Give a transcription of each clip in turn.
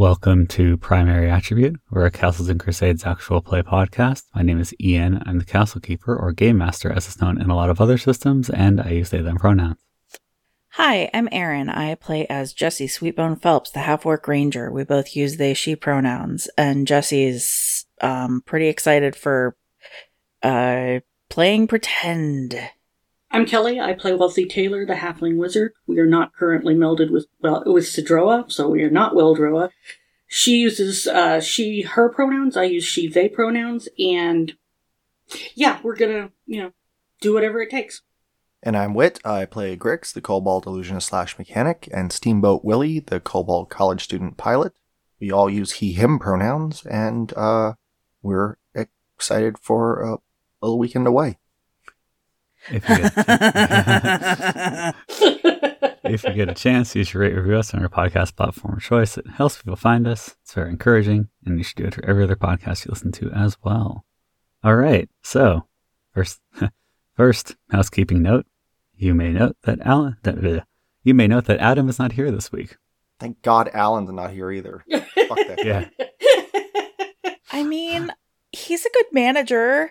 Welcome to Primary Attribute. We're a Castles and Crusades actual play podcast. My name is Ian. I'm the Castle Keeper, or Game Master as it's known in a lot of other systems, and I use they, them pronouns. Hi, I'm Erin. I play as Jesse Sweetbone Phelps, the half-orc ranger. We both use they, she pronouns, and Jesse's pretty excited for playing pretend. I'm Kelly. I play Wealthy Taylor, the halfling wizard. We are not currently melded with Sidroa, so we are not Weldroa. She uses she, her pronouns. I use she, they pronouns, and yeah, we're gonna, do whatever it takes. And I'm Wit. I play Grix, the Kobold illusionist / mechanic, and Steamboat Willie, the Kobold college student pilot. We all use he, him pronouns, and we're excited for a little weekend away. If you get a chance, you should rate and review us on our podcast platform of choice. It helps people find us. It's very encouraging, and you should do it for every other podcast you listen to as well. All right, so first housekeeping note: you may note that Adam is not here this week. Thank God Alan's not here either. Fuck that. Yeah. I mean, he's a good manager.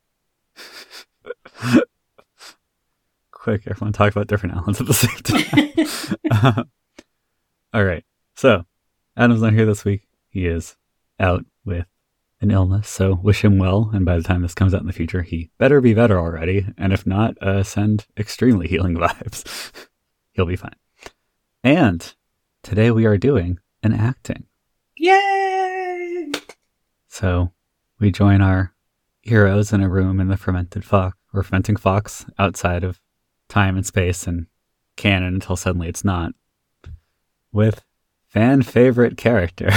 Quick, everyone talk about different Allens at the same time. All right, so Adam's not here this week. He is out with an illness, so wish him well, and by the time this comes out in the future, he better be better already, and if not, send extremely healing vibes. He'll be fine. And today we are doing an acting. Yay! So we join our heroes in a room in the Fermenting Fox outside of time and space and canon until suddenly it's not, with fan favorite character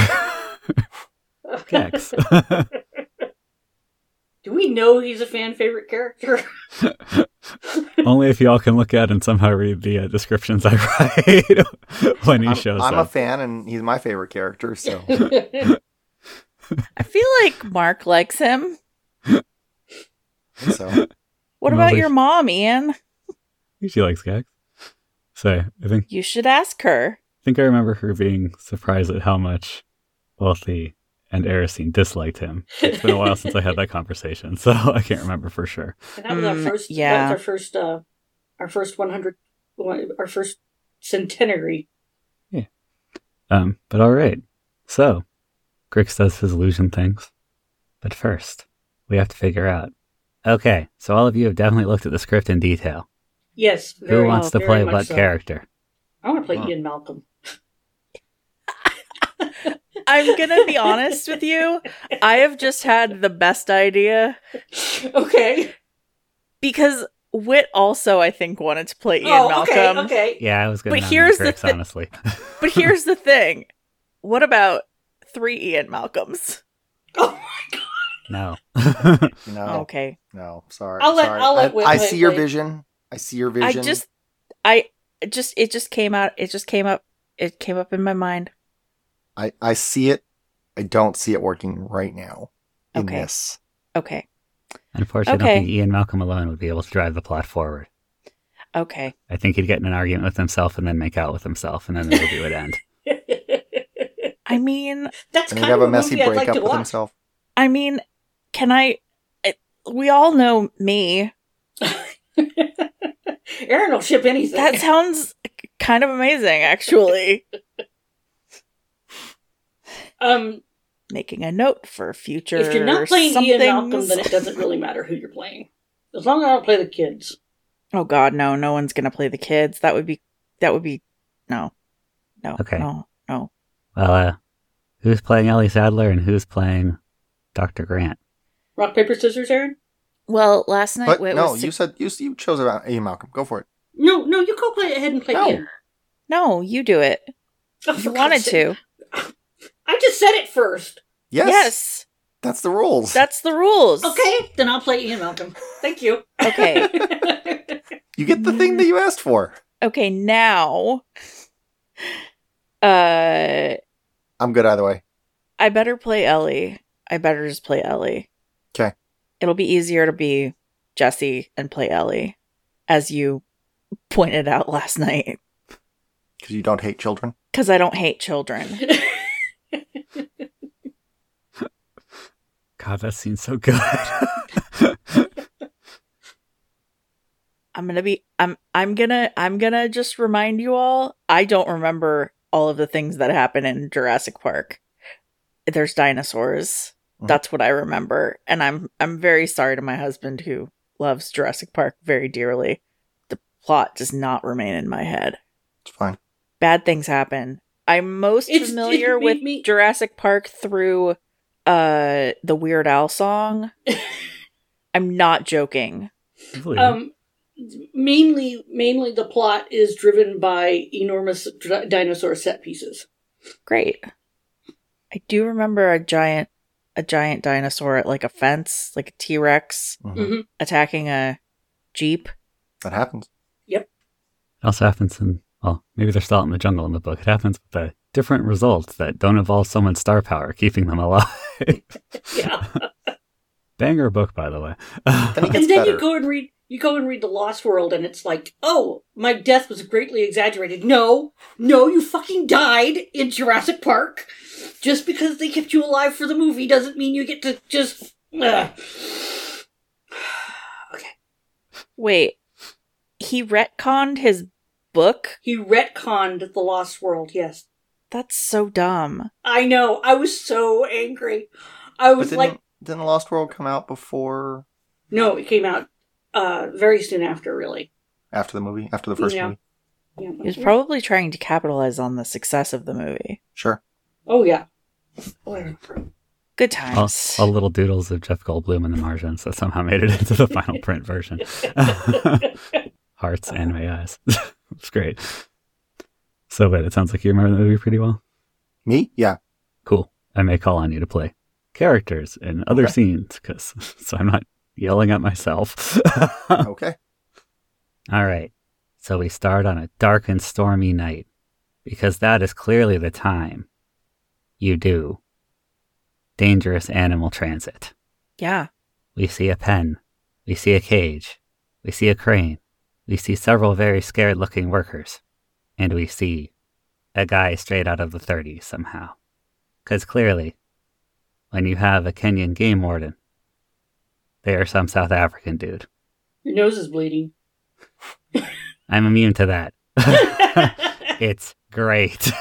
Gex. Do we know he's a fan favorite character? Only if y'all can look at and somehow read the descriptions I write when he shows up. I'm a fan, and he's my favorite character, so. I feel like Mark likes him. So. What about your mom, Ian? She likes Gex. So I think you should ask her. I think I remember her being surprised at how much Wealthy and Erisine disliked him. It's been a while since I had that conversation, so I can't remember for sure. And that was our first. Yeah. That was our first 100, our first centenary. Yeah. But all right. So, Grix does his illusion things, but first we have to figure out. Okay, so all of you have definitely looked at the script in detail. Yes. Who wants to play what character? I want to play Ian Malcolm. I'm gonna be honest with you. I have just had the best idea. Okay. Because Wit also, I think, wanted to play Ian Malcolm. Okay. Yeah, I was going to here's Grix, honestly. But here's the thing. What about 3 Ian Malcolms? Oh my god. No. No. Okay. No, sorry. I'll let Whit I play, see your play. vision. I see your vision. It just came out. It came up in my mind. I see it. I don't see it working right now in Okay. this. Okay. Unfortunately, I don't think Ian Malcolm alone would be able to drive the plot forward. Okay. I think he'd get in an argument with himself and then make out with himself, and then the movie would end. I mean, That's And kind he'd have of a messy movie I'd like breakup to with watch. himself. can we all know me. Aaron will ship anything. That sounds kind of amazing, actually. Making a note for future. If you're not playing Ian Malcolm, somethings. then it doesn't really matter who you're playing. As long as I don't play the kids. Oh God, no! No one's gonna play the kids. That would be no. Okay. No. Well, who's playing Ellie Sadler and who's playing Dr. Grant? Rock, paper, scissors, Aaron? Well, last night But Whit no, was you said you chose about Ian Malcolm. Go for it. No, you go play ahead and play No. Ian. No, you do it. Oh, for You wanted God's sake. to. I just said it first. Yes. That's the rules. That's the rules. Okay, then I'll play Ian Malcolm. Thank you. Okay. You get the thing that you asked for. Okay, now. I'm good either way. I better play Ellie. I better just play Ellie. Okay. It'll be easier to be Jesse and play Ellie, as you pointed out last night. Because you don't hate children? Because I don't hate children. God, that scene's so good. I'm gonna just remind you all, I don't remember all of the things that happen in Jurassic Park. There's dinosaurs. That's what I remember. And I'm very sorry to my husband who loves Jurassic Park very dearly. The plot does not remain in my head. It's fine. Bad things happen. I'm most familiar with Jurassic Park through the Weird Al song. I'm not joking. Mainly the plot is driven by enormous dinosaur set pieces. Great. I do remember a giant dinosaur at like a fence, like a T-Rex, attacking a Jeep. That happens. Yep. It also happens in, well, maybe they're still out in the jungle in the book. It happens with the different results that don't involve someone's star power keeping them alive. Yeah. Banger book, by the way. Then and then you go and read The Lost World, and it's like, oh, my death was greatly exaggerated. No, you fucking died in Jurassic Park. Just because they kept you alive for the movie doesn't mean you get to just... Okay. Wait, he retconned his book? He retconned The Lost World, yes. That's so dumb. I know, I was so angry. I was didn't The Lost World come out before? No, it came out very soon after, really. After the movie? After the first movie? Yeah. He was probably trying to capitalize on the success of the movie. Sure. Oh, yeah. Good times. All little doodles of Jeff Goldblum and the Martians that somehow made it into the final print version. Hearts and my eyes. It's great. So, but it sounds like you remember the movie pretty well. Me? Yeah. Cool. I may call on you to play characters in other scenes, so I'm not yelling at myself. Okay. All right. So we start on a dark and stormy night, because that is clearly the time you do dangerous animal transit. Yeah. We see a pen. We see a cage. We see a crane. We see several very scared-looking workers. And we see a guy straight out of the 30s somehow. Because clearly, when you have a Kenyan game warden, they are some South African dude. Your nose is bleeding. I'm immune to that. It's great.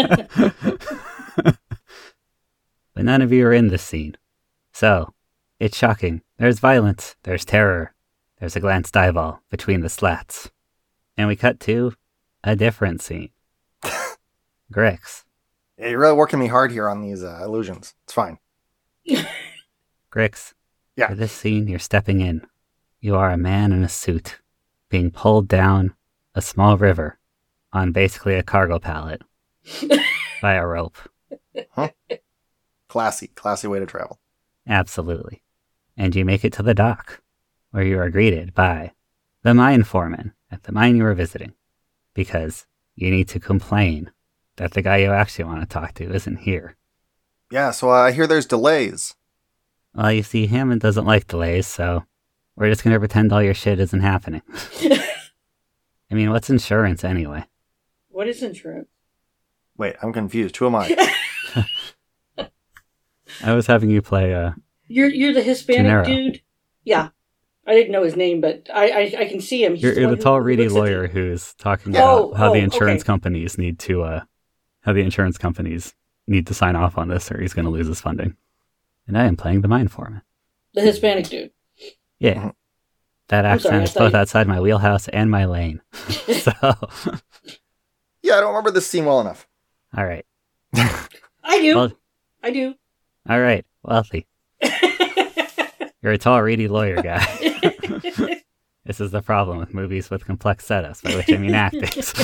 But none of you are in this scene. So, it's shocking. There's violence. There's terror. There's a glanced eyeball between the slats. And we cut to a different scene. Grix. Yeah, you're really working me hard here on these illusions. It's fine. Grix. Yeah. For this scene, you're stepping in. You are a man in a suit, being pulled down a small river on basically a cargo pallet by a rope. Huh? Classy way to travel. Absolutely. And you make it to the dock, where you are greeted by the mine foreman at the mine you were visiting, because you need to complain that the guy you actually want to talk to isn't here. Yeah, so I hear there's delays. Well, you see, Hammond doesn't like delays, so we're just going to pretend all your shit isn't happening. I mean, what's insurance anyway? What is insurance? Wait, I'm confused. Who am I? I was having you play You're the Hispanic Gennaro. dude? Yeah. I didn't know his name, but I can see him. He's You're the one tall, who reedy looks at lawyer the- who's talking about how the insurance okay. companies need to, sign off on this, or he's going to lose his funding. And I am playing the mine foreman. The Hispanic dude. Yeah, Mhm. that I'm sorry, accent I is thought both you- outside my wheelhouse and my lane. So, Yeah, I don't remember this scene well enough. all right, I do. well, I do. all right, wealthy. You're a tall, reedy lawyer guy. This is the problem with movies with complex setups, by which I mean actings.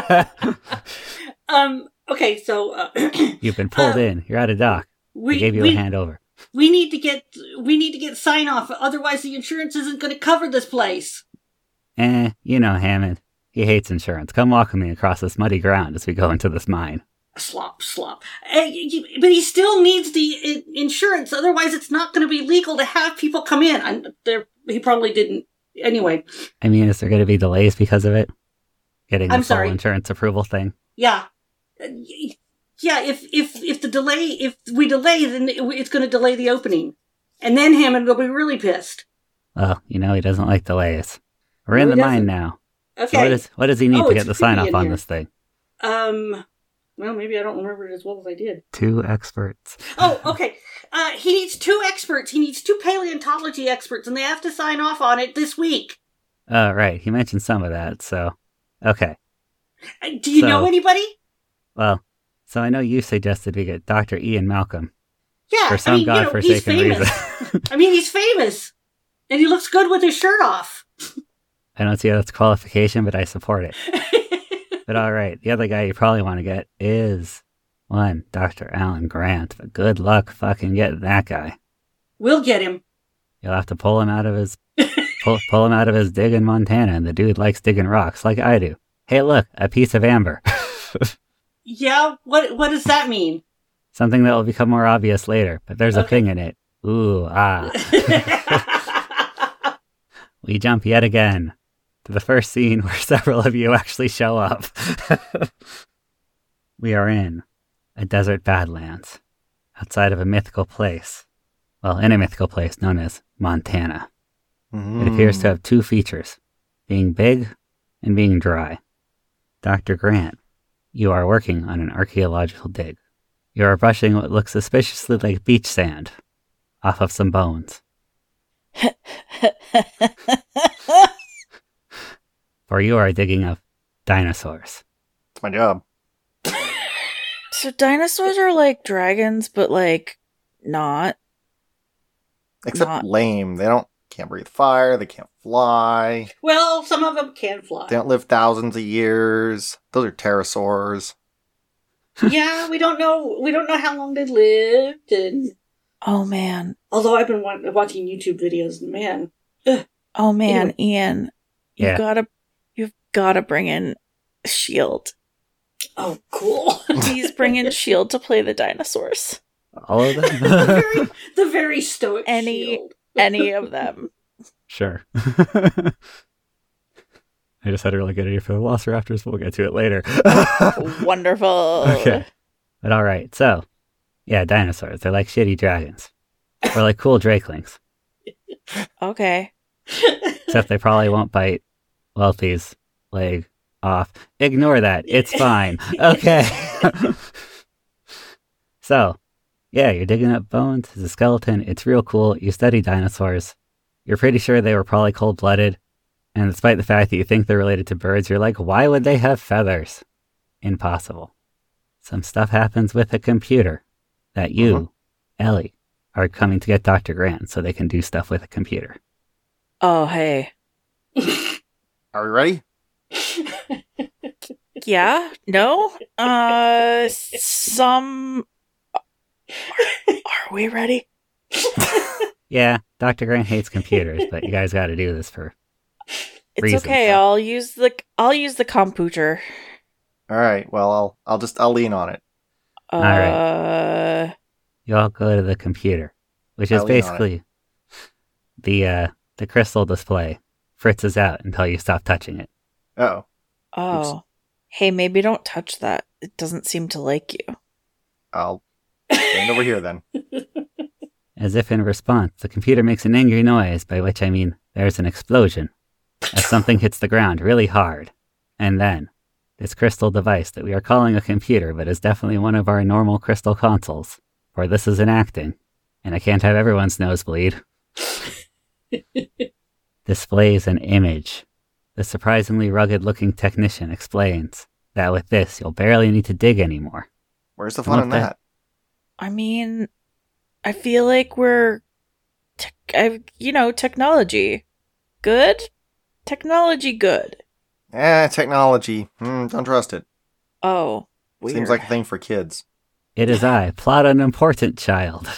Okay, so You've been pulled in. You're at a dock. We gave you a handover. we need to get sign off, otherwise the insurance isn't going to cover this place. You know Hammond. He hates insurance. Come walk with me across this muddy ground as we go into this mine. Slop. But he still needs the insurance, otherwise it's not going to be legal to have people come in. He probably didn't. Anyway. I mean, is there going to be delays because of it? Getting I'm the full sorry. insurance approval thing? Yeah. Yeah, if we delay, then it's going to delay the opening. And then Hammond will be really pissed. Well, he doesn't like delays. We're in the mine now. Okay. So what does he need to get the sign off on here. this thing? Well, maybe I don't remember it as well as I did. 2 experts. Oh, okay. He needs 2 experts. He needs 2 paleontology experts, and they have to sign off on it this week. Oh, right. He mentioned some of that, so... Okay. Do you know anybody? Well, so I know you suggested we get Dr. Ian Malcolm. Yeah, for some godforsaken reason. I mean, he's famous. And he looks good with his shirt off. I don't see how that's a qualification, but I support it. But all right, the other guy you probably want to get is one Dr. Alan Grant. But good luck fucking getting that guy. We'll get him. You'll have to pull him out of his pull him out of his dig in Montana, and the dude likes digging rocks like I do. Hey, look, a piece of amber. Yeah, what does that mean? Something that will become more obvious later, but there's a thing in it. Ooh, ah. We jump yet again to the first scene where several of you actually show up. We are in a desert badlands, outside of a mythical place. Well, in a mythical place known as Montana. It appears to have 2 features, being big and being dry. Dr. Grant, you are working on an archaeological dig. You are brushing what looks suspiciously like beach sand off of some bones. For you are digging up dinosaurs. It's my job. So dinosaurs are like dragons, but like not. Except lame. They can't breathe fire. They can't fly. Well, some of them can fly. They don't live thousands of years. Those are pterosaurs. Yeah, we don't know how long they lived, and oh man. Although I've been watching YouTube videos, and man. Oh man, Anyway. Ian, you've gotta bring in Shield. Oh, cool. Please bring in Shield to play the dinosaurs. All of them? the very stoic Shield. Any of them. Sure. I just had a really good idea for the Velociraptors, but we'll get to it later. Wonderful. Okay. But all right, so, yeah, dinosaurs. They're like shitty dragons. Or like cool drakelings. Okay. Except they probably won't bite Wealthy's leg off. Ignore that. It's fine. Okay. So, yeah, you're digging up bones. It's a skeleton. It's real cool. You study dinosaurs. You're pretty sure they were probably cold-blooded. And despite the fact that you think they're related to birds, you're like, why would they have feathers? Impossible. Some stuff happens with a computer that you, Ellie, are coming to get Dr. Grant so they can do stuff with a computer. Oh, hey. Are we ready? Yeah? No? Some... Are we ready? Yeah, Dr. Grant hates computers, but you guys gotta do this for It's reasons. okay. I'll use the computer. All right. Well, I'll lean on it. Right. You all go to the computer, which is I'll lean on basically the crystal display fritzes out until you stop touching it. Oh. Oh. Hey, maybe don't touch that. It doesn't seem to like you. I'll stand over here then. As if in response, the computer makes an angry noise, by which I mean there's an explosion, as something hits the ground really hard. And then, this crystal device that we are calling a computer, but is definitely one of our normal crystal consoles, for this is enacting, and I can't have everyone's nose bleed, displays an image. The surprisingly rugged-looking technician explains that with this, you'll barely need to dig anymore. Where's the fun in that? I mean, I feel like we're, technology. Good? Technology good. Technology. Don't trust it. Oh, weird. Seems like a thing for kids. It is I, Plot an Important Child.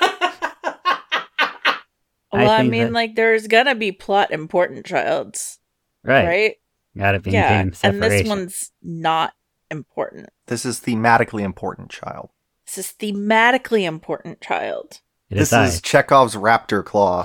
Well, I think mean, that- like, there's gonna be plot important childs, right? Gotta maintain Yeah, separation. and this one's not important. This is thematically important, child. This is thematically important child. It This is is Chekhov's raptor claw.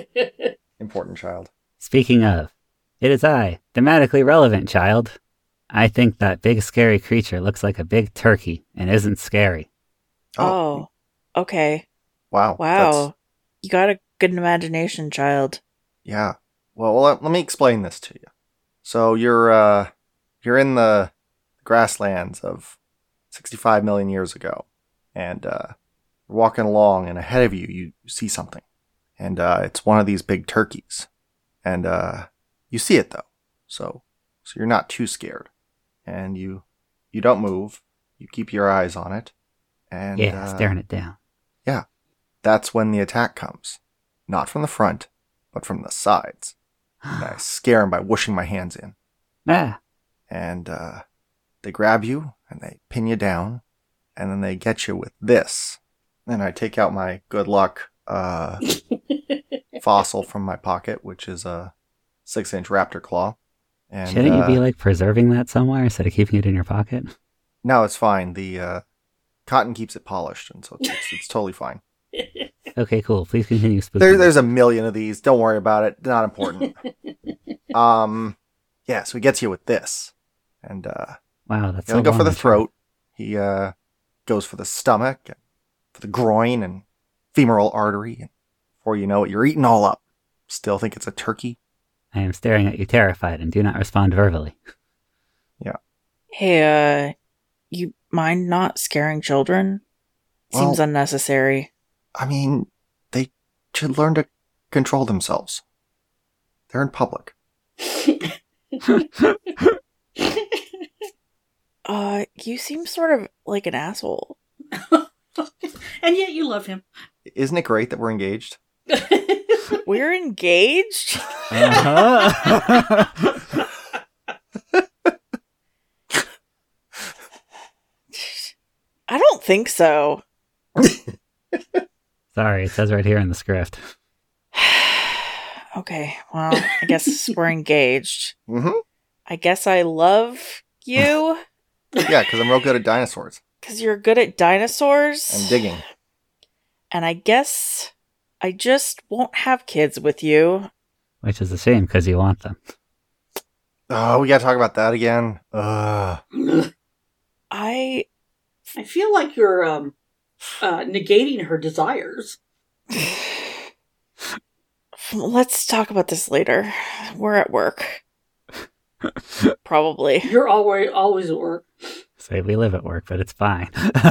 Important child. Speaking of, it is I, thematically relevant child. I think that big scary creature looks like a big turkey and isn't scary. Oh, okay. Wow. Wow. You got a good imagination, child. Yeah. Well, let me explain this to you. So you're in the grasslands of 65 million years ago, and you're walking along, and ahead of you see something, and it's one of these big turkeys, and you see it though, so you're not too scared, and you don't move, you keep your eyes on it, and Staring it down. Yeah, that's when the attack comes, not from the front, but from the sides. And I scare him by whooshing my hands in. Ah, And they grab you, and they pin you down, and then they get you with this. And I take out my good luck fossil from my pocket, which is a 6-inch raptor claw. And, shouldn't you be like preserving that somewhere instead of keeping it in your pocket? No, it's fine. The cotton keeps it polished, and so it's totally fine. Okay, cool. Please continue spooking. There's a million of these. Don't worry about it. Not important. Yeah, so he gets you with this. And Wow, that's he doesn't so go for long the and throat. He goes for the stomach, and for the groin, and femoral artery. And before you know it, you're eating all up. Still think it's a turkey? I am staring at you terrified and do not respond verbally. Yeah. Hey, you mind not scaring children? Seems Well- unnecessary. I mean, they should learn to control themselves. They're in public. You seem sort of like an asshole. And yet you love him. Isn't it great that we're engaged? We're engaged? Uh-huh. I don't think so. Sorry, it says right here in the script. Okay, well, I guess we're engaged. Mm-hmm. I guess I love you Yeah, because I'm real good at dinosaurs because you're good at dinosaurs. and digging. And I guess I just won't have kids with you. Which is a shame because you want them. Oh, we gotta talk about that again. I I feel like you're negating her desires. Let's talk about this later. We're at work. Probably. You're always at work. Say we live at work, but it's fine.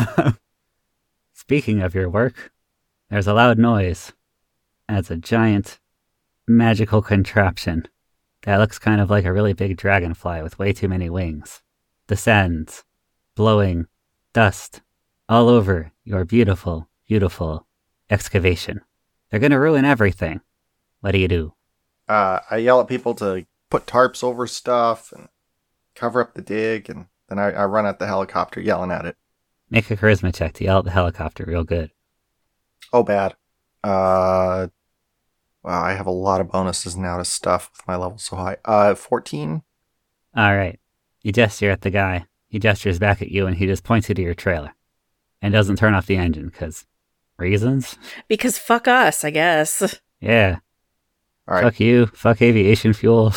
Speaking of your work, there's a loud noise. And it's a giant magical contraption that looks kind of like a really big dragonfly with way too many wings. Descends, blowing dust all over your beautiful, beautiful excavation. They're gonna ruin everything. What do you do? I yell at people to put tarps over stuff and cover up the dig, and then I run at the helicopter yelling at it. Make a charisma check to yell at the helicopter real good. Oh, bad. Wow, I have a lot of bonuses now to stuff with my level so high. 14? Alright. You gesture at the guy. He gestures back at you and he just points you to your trailer. And doesn't turn off the engine, because reasons? Because fuck us, I guess. Yeah. All right. Fuck you. Fuck aviation fuel.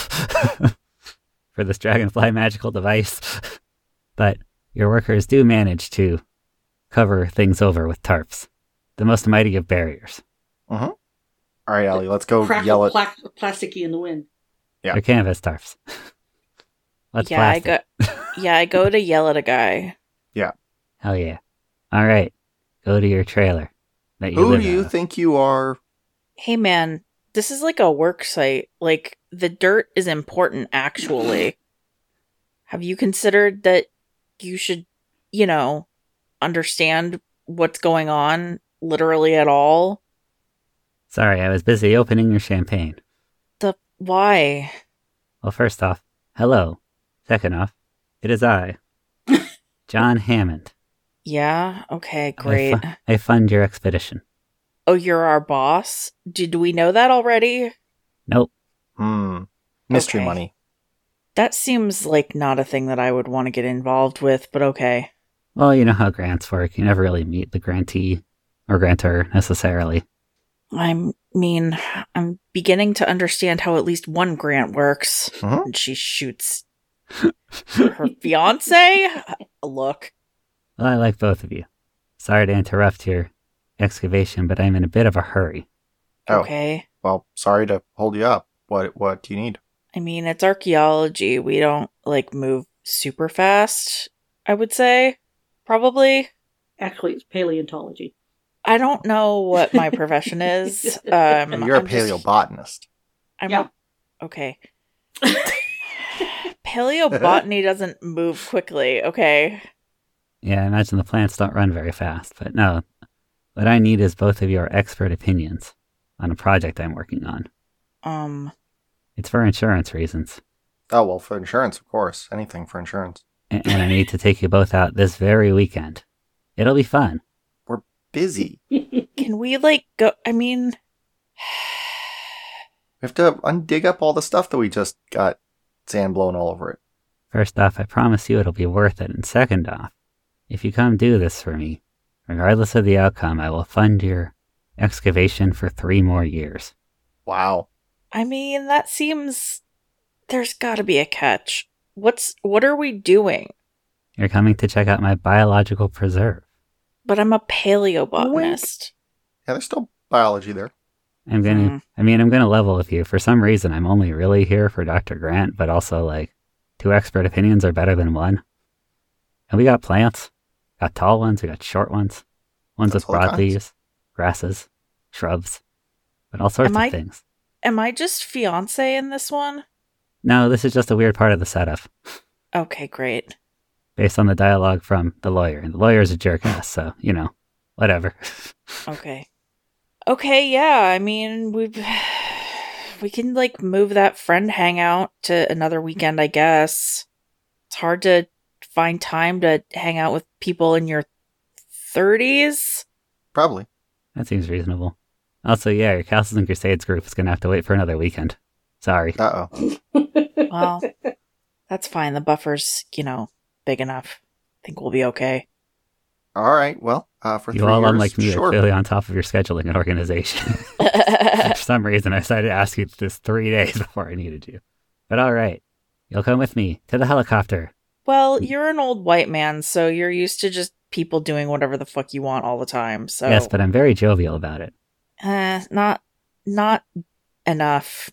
For this dragonfly magical device. But your workers do manage to cover things over with tarps. The most mighty of barriers. Mm-hmm. All right, Ellie, let's go Crackle yell at... plasticky in the wind. Yeah. They're canvas tarps. Let's blast it. I go to yell at a guy. Hell yeah. Alright. Go to your trailer. That you Who live do you out of. think you are? Hey man, this is like a work site. Like, the dirt is important, actually. Have you considered that you should, understand what's going on literally at all? Sorry, I was busy opening your champagne. Why? Well, first off, hello. Second off, it is I, John Hammond. Yeah, okay, great. I fund your expedition. Oh, you're our boss? Did we know that already? Nope. Mystery Okay. money. That seems like not a thing that I would want to get involved with, but okay. Well, you know how grants work. You never really meet the grantee or grantor necessarily. I'm beginning to understand how at least one grant works. Mhm. And she shoots Her fiance? Look. Well, I like both of you. Sorry to interrupt your excavation, but I'm in a bit of a hurry. Oh, Okay. well, sorry to hold you up. What do you need? I mean, it's archaeology. We don't, move super fast, I would say. Probably. Actually, it's paleontology. I don't know what my profession is. You're a I'm just- paleobotanist. Yeah. Okay. Paleobotany doesn't move quickly, okay? Yeah, I imagine the plants don't run very fast, but no. What I need is both of your expert opinions on a project I'm working on. It's for insurance reasons. Oh, well, for insurance, of course. Anything for insurance. And I need to take you both out this very weekend. It'll be fun. Busy. Can we, go? I mean, We have to undig up all the stuff that we just got sand blown all over it. First off, I promise you it'll be worth it. And second off, if you come do this for me, regardless of the outcome, I will fund your excavation for 3 more years. Wow. I mean, that seems... There's gotta be a catch. What are we doing? You're coming to check out my biological preserve. But I'm a paleobotanist. Yeah, there's still biology there. I'm gonna level with you. For some reason, I'm only really here for Dr. Grant, but also, 2 expert opinions are better than 1. And we got plants. Got tall ones, we got short ones. Ones That's with all broad kinds. leaves, grasses, shrubs, but all sorts of things. Am I just fiance in this one? No, this is just a weird part of the setup. Okay, great. Based on the dialogue from the lawyer. And the lawyer's a jerk ass, so, whatever. Okay. Okay, yeah, I mean, we can, move that friend hangout to another weekend, I guess. It's hard to find time to hang out with people in your 30s. Probably. That seems reasonable. Also, yeah, your Castles and Crusades group is going to have to wait for another weekend. Sorry. Uh-oh. Well, that's fine. The buffer's, big enough. I think we'll be okay. All right, well, for You 3 all, years, unlike me, sure. are clearly on top of your scheduling and organization. For some reason, I decided to ask you this 3 days before I needed you. But all right. You'll come with me to the helicopter. Well, you're an old white man, so you're used to just people doing whatever the fuck you want all the time, so... Yes, but I'm very jovial about it. Not enough.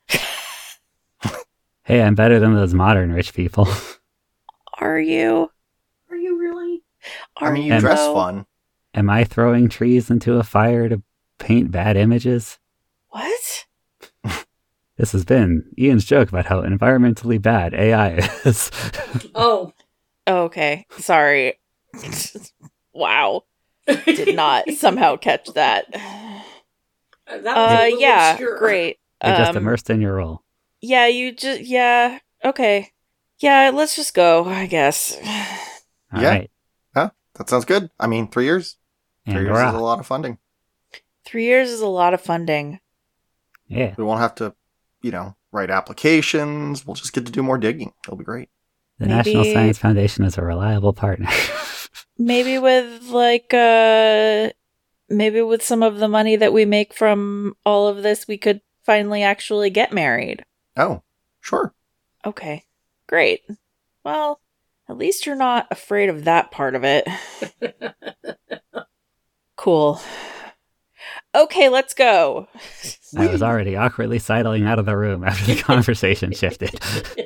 Hey, I'm better than those modern rich people. Are you? Are you really? Are I mean, you dress though? fun. Am I throwing trees into a fire to paint bad images? What? This has been Ian's joke about how environmentally bad AI is. Oh. Oh, okay. Sorry. Wow. Did not somehow catch that. That was a little Yeah, obscure. great. You're just immersed in your role. Yeah, yeah, okay. Yeah, let's just go, I guess. All Yeah. right. That sounds good. I mean, 3 years. 3 And years we're is a off. lot of funding. 3 years is a lot of funding. Yeah. We won't have to, write applications. We'll just get to do more digging. It'll be great. The Maybe- National Science Foundation is a reliable partner. Maybe with maybe with some of the money that we make from all of this, we could finally actually get married. Oh, sure. Okay, great. Well, at least you're not afraid of that part of it. Cool. Okay, let's go. I was already awkwardly sidling out of the room after the conversation shifted.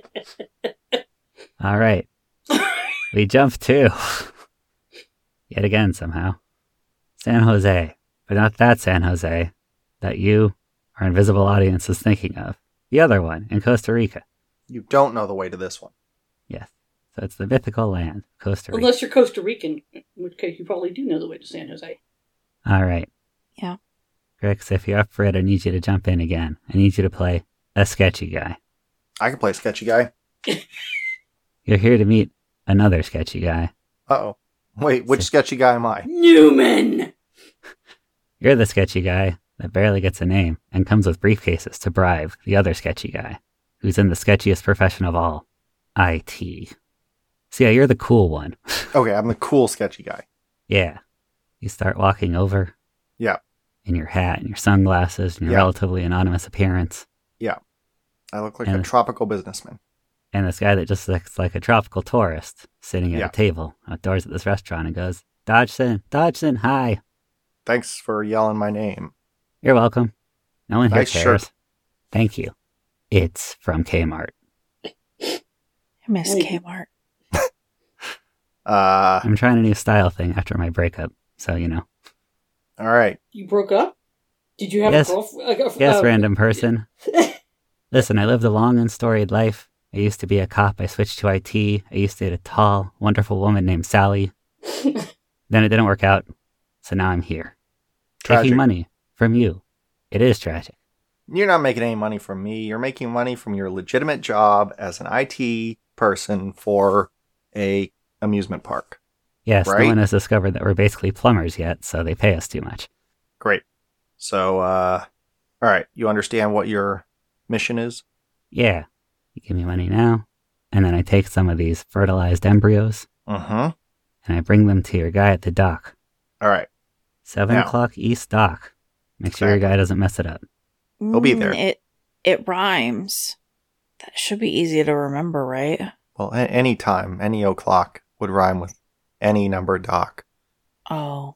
All right. We jump to, yet again somehow, San Jose. But not that San Jose that you, our invisible audience, is thinking of. The other one, in Costa Rica. You don't know the way to this one. Yes. So it's the mythical land, Costa Rica. Unless you're Costa Rican, in which case you probably do know the way to San Jose. All right. Yeah. Grix, if you're up for it, I need you to jump in again. I need you to play a sketchy guy. I can play sketchy guy. You're here to meet another sketchy guy. Uh-oh. Wait, which sketchy guy am I? Newman! You're the sketchy guy that barely gets a name and comes with briefcases to bribe the other sketchy guy, who's in the sketchiest profession of all, IT. So yeah, you're the cool one. Okay, I'm the cool sketchy guy. Yeah. You start walking over. Yeah. In your hat and your sunglasses and your Yeah. relatively anonymous appearance. I look like And- a tropical businessman. And this guy that just looks like a tropical tourist sitting at Yeah. a table outdoors at this restaurant and goes, Dodgson, hi. Thanks for yelling my name. You're welcome. No one Nice here cares. shirt. Thank you. It's from Kmart. I miss Wait. Kmart. I'm trying a new style thing after my breakup, so you know. All right. You broke up? Did you have Yes. a girlfriend? Yes, random person. Listen, I lived a long and storied life. I used to be a cop. I switched to IT. I used to date a tall, wonderful woman named Sally. Then it didn't work out, so now I'm here. Tragic. Taking money from you. It is tragic. You're not making any money from me. You're making money from your legitimate job as an IT person for a amusement park. Yes, no Right? one has discovered that we're basically plumbers yet, so they pay us too much. Great. So, all right. You understand what your mission is? Yeah, you give me money now, and then I take some of these fertilized embryos, Mm-hmm. and I bring them to your guy at the dock. All right. 7 Now. o'clock East Dock. Make sure your Exactly. guy doesn't mess it up. He'll be there. It rhymes. That should be easy to remember, right? Well, any time, any o'clock would rhyme with any number dock. Oh.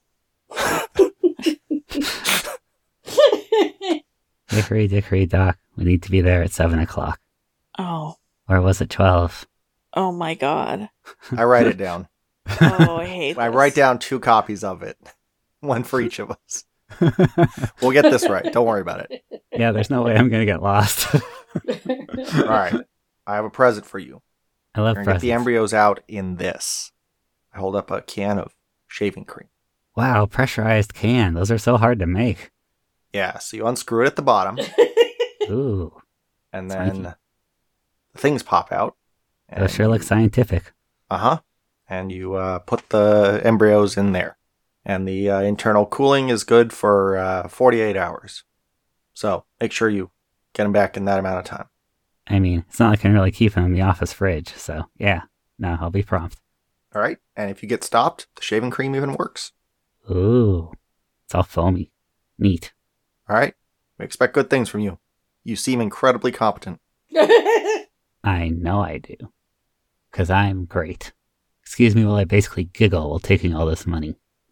Hickory dickory dock. We need to be there at 7 o'clock. Oh. Or was it 12? Oh my god. I write it down. Oh, I hate I this. write down 2 copies of it. One for each of us. We'll get this right. Don't worry about it. Yeah, there's no way I'm going to get lost. All right. I have a present for you. I love You're going to get the presents. embryos out in this. I hold up a can of shaving cream. Wow, pressurized can. Those are so hard to make. Yeah, so you unscrew it at the bottom, Ooh, and Swanky. then the things pop out. those sure look scientific. Uh-huh. And you put the embryos in there. And the internal cooling is good for 48 hours. So make sure you get them back in that amount of time. I mean, it's not like I can really keep them in the office fridge, so yeah. No, I'll be prompt. All right? And if you get stopped, the shaving cream even works. Ooh, it's all foamy. Neat. All right? We expect good things from you. You seem incredibly competent. I know I do. 'Cause I'm great. Excuse me while I basically giggle while taking all this money.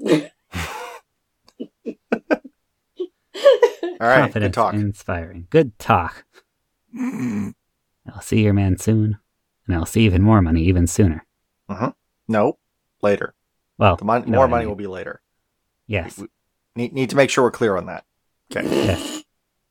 All right, Confident, good talk. inspiring. Good talk. I'll see your man soon, and I'll see even more money even sooner. No, later. Well, The mon- you know more what I money mean. will be later. Yes. We need to make sure we're clear on that. Okay. Yes.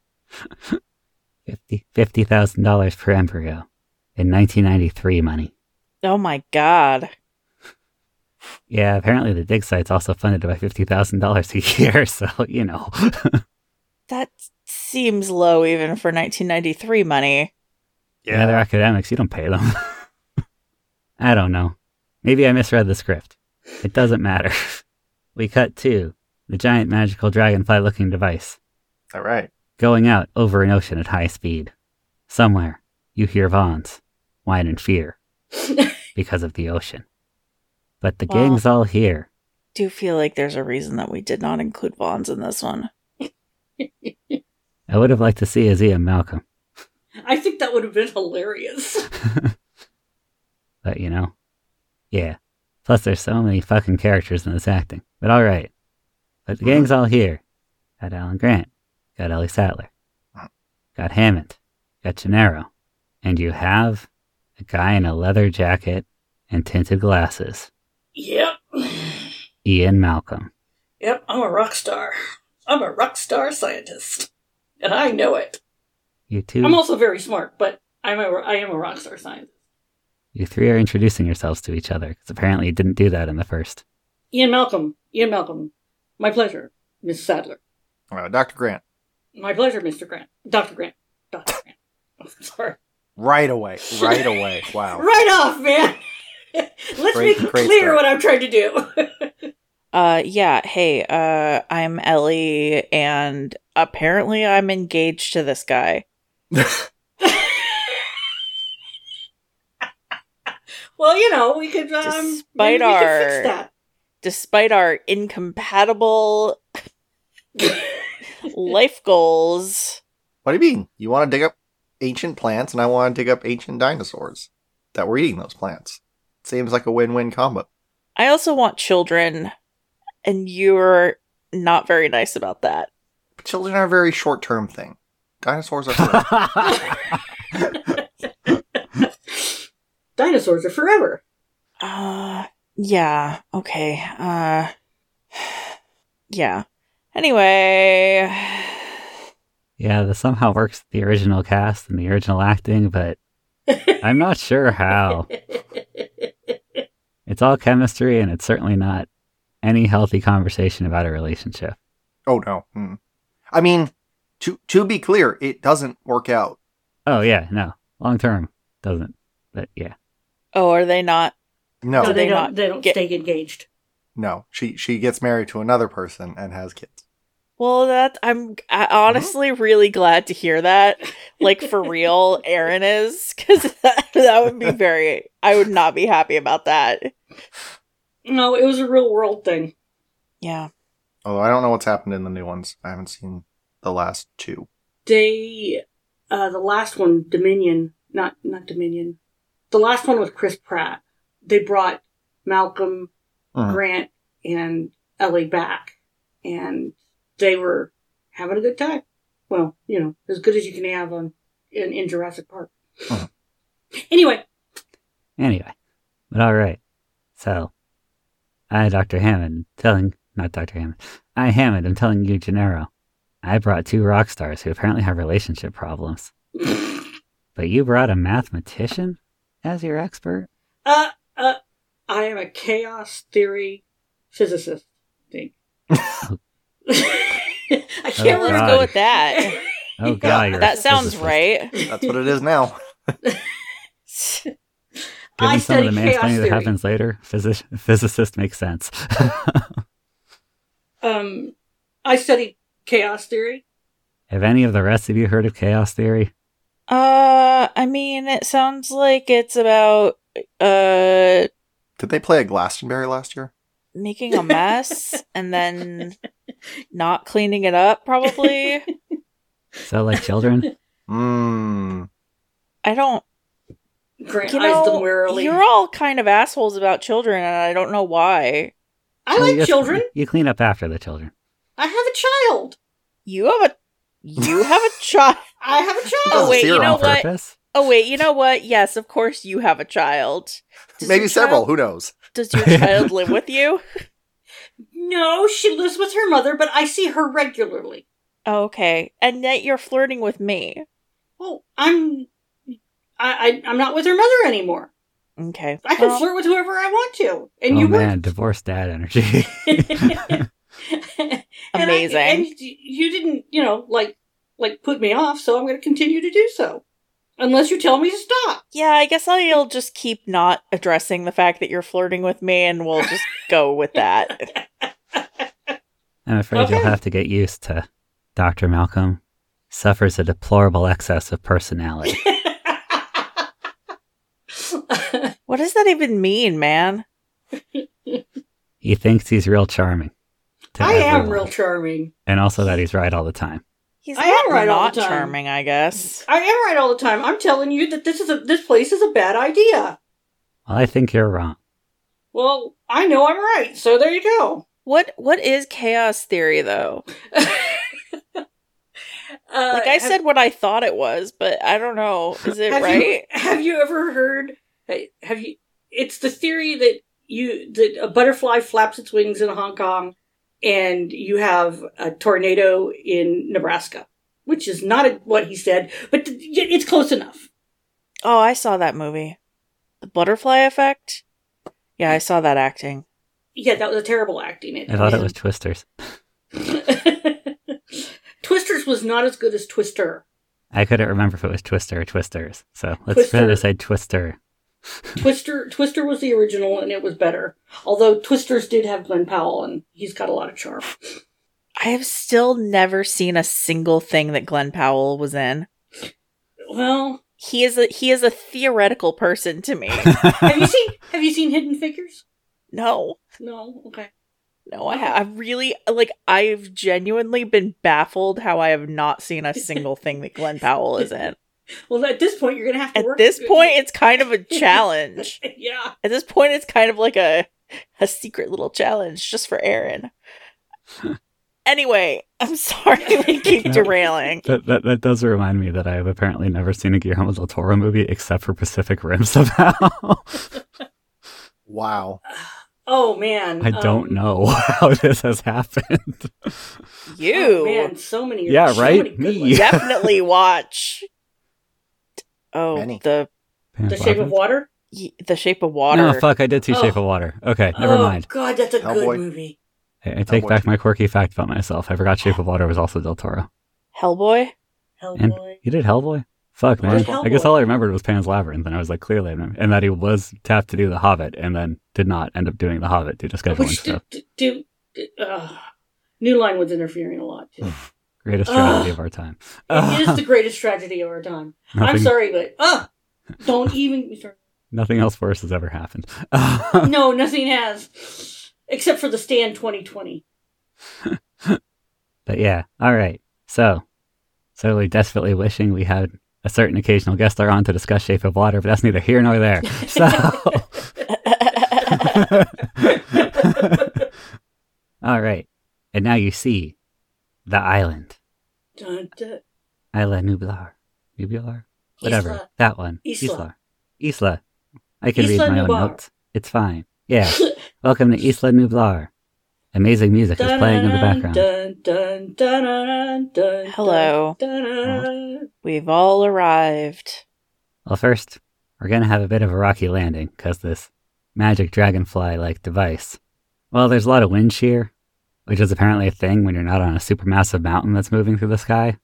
$50,000 per embryo in 1993 money. Oh my god. Yeah, apparently the dig site's also funded by $50,000 a year, so, you know. That seems low even for 1993 money. Yeah, they're academics. You don't pay them. I don't know. Maybe I misread the script. It doesn't matter. We cut to the giant magical dragonfly-looking device All right. going out over an ocean at high speed. Somewhere, you hear Vons whine in fear because of the ocean. But the Well- gang's all here. Do feel like there's a reason that we did not include Vons in this one. I would have liked to see Azia and Malcolm, I think that would have been hilarious. but you know, yeah. Plus, there's so many fucking characters in this acting. But all right. But the gang's all here. Got Alan Grant. Got Ellie Sattler. Got Hammond. Got Gennaro. And you have a guy in a leather jacket and tinted glasses. Yep. Ian Malcolm. Yep, I'm a rock star. I'm a rock star scientist. And I know it. You two, I'm also very smart, but I am a rock star scientist. you three are introducing yourselves to each other, because apparently you didn't do that in the first. Ian Malcolm. My pleasure, Miss Sadler. Dr. Grant. My pleasure, Mr. Grant. Dr. Grant. Dr. Grant. Oh, sorry. Right away. Right away. Wow. Right off, man! Let's Great- make it great clear start. what I'm trying to do. Yeah, hey, I'm Ellie, and apparently I'm engaged to this guy. Well, you know, we could, Despite maybe we could our- fix that. Despite our incompatible life goals. What do you mean? You want to dig up ancient plants, and I want to dig up ancient dinosaurs. that we're eating those plants. Seems like a win-win combo. I also want children, and you're not very nice about that. But children are a very short-term thing. Dinosaurs are forever. Dinosaurs are forever. Yeah, okay. Yeah. Anyway. Yeah, this somehow works with the original cast and the original acting, but I'm not sure how. It's all chemistry, and it's certainly not any healthy conversation about a relationship. Oh, no. I mean, to be clear, it doesn't work out. Oh, yeah, no. Long term, doesn't. But, yeah. Oh, are they not? No, No, they not don't get- stay engaged. no. She gets married to another person and has kids. Well, I'm honestly really glad to hear that. Like, for real, Aaron is. Because that would be I would not be happy about that. No, it was a real world thing. Yeah. Although I don't know what's happened in the new ones. I haven't seen the last two. The last one, Dominion, not Dominion. The last one with Chris Pratt. They brought Malcolm, Grant, and Ellie back. And they were having a good time. Well, as good as you can have in Jurassic Park. Anyway. But all right. So, Dr. Hammond, I'm telling you, Gennaro, I brought 2 rock stars who apparently have relationship problems. But you brought a mathematician as your expert? I am a chaos theory physicist, I think. I can't Let's God. go with that. Oh, God, you're a That sounds physicist. right. That's what it is now. Given some of the study chaos mansplaining that theory. happens later, physicist makes sense. I studied chaos theory. Have any of the rest of you heard of chaos theory? I mean, it sounds like it's about, Did they play a Glastonbury last year? making a mess and then not cleaning it up, probably. So, like children? I don't, Grant you eyes them know, warily. you're all kind of assholes about children, and I don't know why. I Well, like you children. You clean up after the children. I have a child. You have a child. I have a child. Oh, wait, Zero you know on what? Purpose? Oh, wait, you know what? Yes, of course you have a child. Does Maybe your several. child- Who knows? Does your child live with you? No, she lives with her mother, but I see her regularly. Oh, okay. And yet you're flirting with me. Well, I'm not with her mother anymore. Okay. I can Well, flirt with whoever I want to, and Oh you man, divorced dad energy. would. Amazing. And you didn't, like put me off, so I'm going to continue to do so, unless you tell me to stop. yeah, I guess I'll just keep not addressing the fact that you're flirting with me, and we'll just go with that. I'm afraid you'll Okay. have to get used to Dr. Malcolm. Suffers a deplorable excess of personality. What does that even mean, man? He thinks he's real charming. to I am everyone. real charming. And also that he's right all the time. He's I not am right all not the time. charming, I guess. I am right all the time. I'm telling you that this place is a bad idea. Well, I think you're wrong. Well, I know I'm right, so there you go. What is chaos theory, though? Like, I said what I thought it was, but I don't know. Is it right? Have you ever heard? It's the theory that a butterfly flaps its wings in Hong Kong, and you have a tornado in Nebraska, which is not what he said, but it's close enough. Oh, I saw that movie. The Butterfly Effect? Yeah, I saw that acting. Yeah, that was a terrible acting. I thought it was Twisters. Twisters was not as good as Twister. I couldn't remember if it was Twister or Twisters. So let's Twister. try to say Twister. Twister was the original, and it was better. Although Twisters did have Glenn Powell, and he's got a lot of charm. I have still never seen a single thing that Glenn Powell was in. Well, He is a theoretical person to me. have you seen Hidden Figures? No. No, okay. No, I've really, I've genuinely been baffled how I have not seen a single thing that Glenn Powell is in. Well, at this point, you're going to have to work. At this point, it's kind of a challenge. Yeah. At this point, it's kind of like a secret little challenge just for Aaron. Anyway, I'm sorry we keep derailing. That does remind me that I have apparently never seen a Guillermo del Toro movie except for Pacific Rim somehow. Wow. Oh, man. I don't know how this has happened. You. Oh, man, so many. Yeah, so right? many good Me. ones. Definitely watch. Oh, Many. The Shape of Water? The Shape of Water. No, fuck, I did see Shape of Water. Okay, never mind. God, that's a Hellboy. good movie. I take back my quirky fact about myself. I forgot Shape of Water was also Del Toro. Hellboy. And Hellboy. he did Hellboy? Fuck, man. Where's I guess Hellboy? all I remembered was Pan's Labyrinth, and I was like, clearly, and that he was tapped to do The Hobbit, and then did not end up doing The Hobbit due to scheduling Which stuff. New Line was interfering a lot, too. Greatest tragedy of our time. It is the greatest tragedy of our time. I'm Nothing- sorry, but don't even start. Nothing else worse has ever happened. No, nothing has. Except for the Stand 2020. But yeah, all right. So, certainly desperately wishing we had a certain occasional guest star on to discuss Shape of Water, but that's neither here nor there. So, all right. And now you see the island. Dun, dun. Isla Nublar. Nublar? Whatever. Isla. That one. Isla. Isla. I can Isla read my own Nublar. notes. It's fine. Yeah. Welcome to Isla Nublar. Amazing music is playing in the background. Dun, dun, dun, dun, dun, Hello. dun, dun. We've all arrived. Well, first, we're going to have a bit of a rocky landing because this magic dragonfly-like device. Well, there's a lot of wind shear, which is apparently a thing when you're not on a supermassive mountain that's moving through the sky.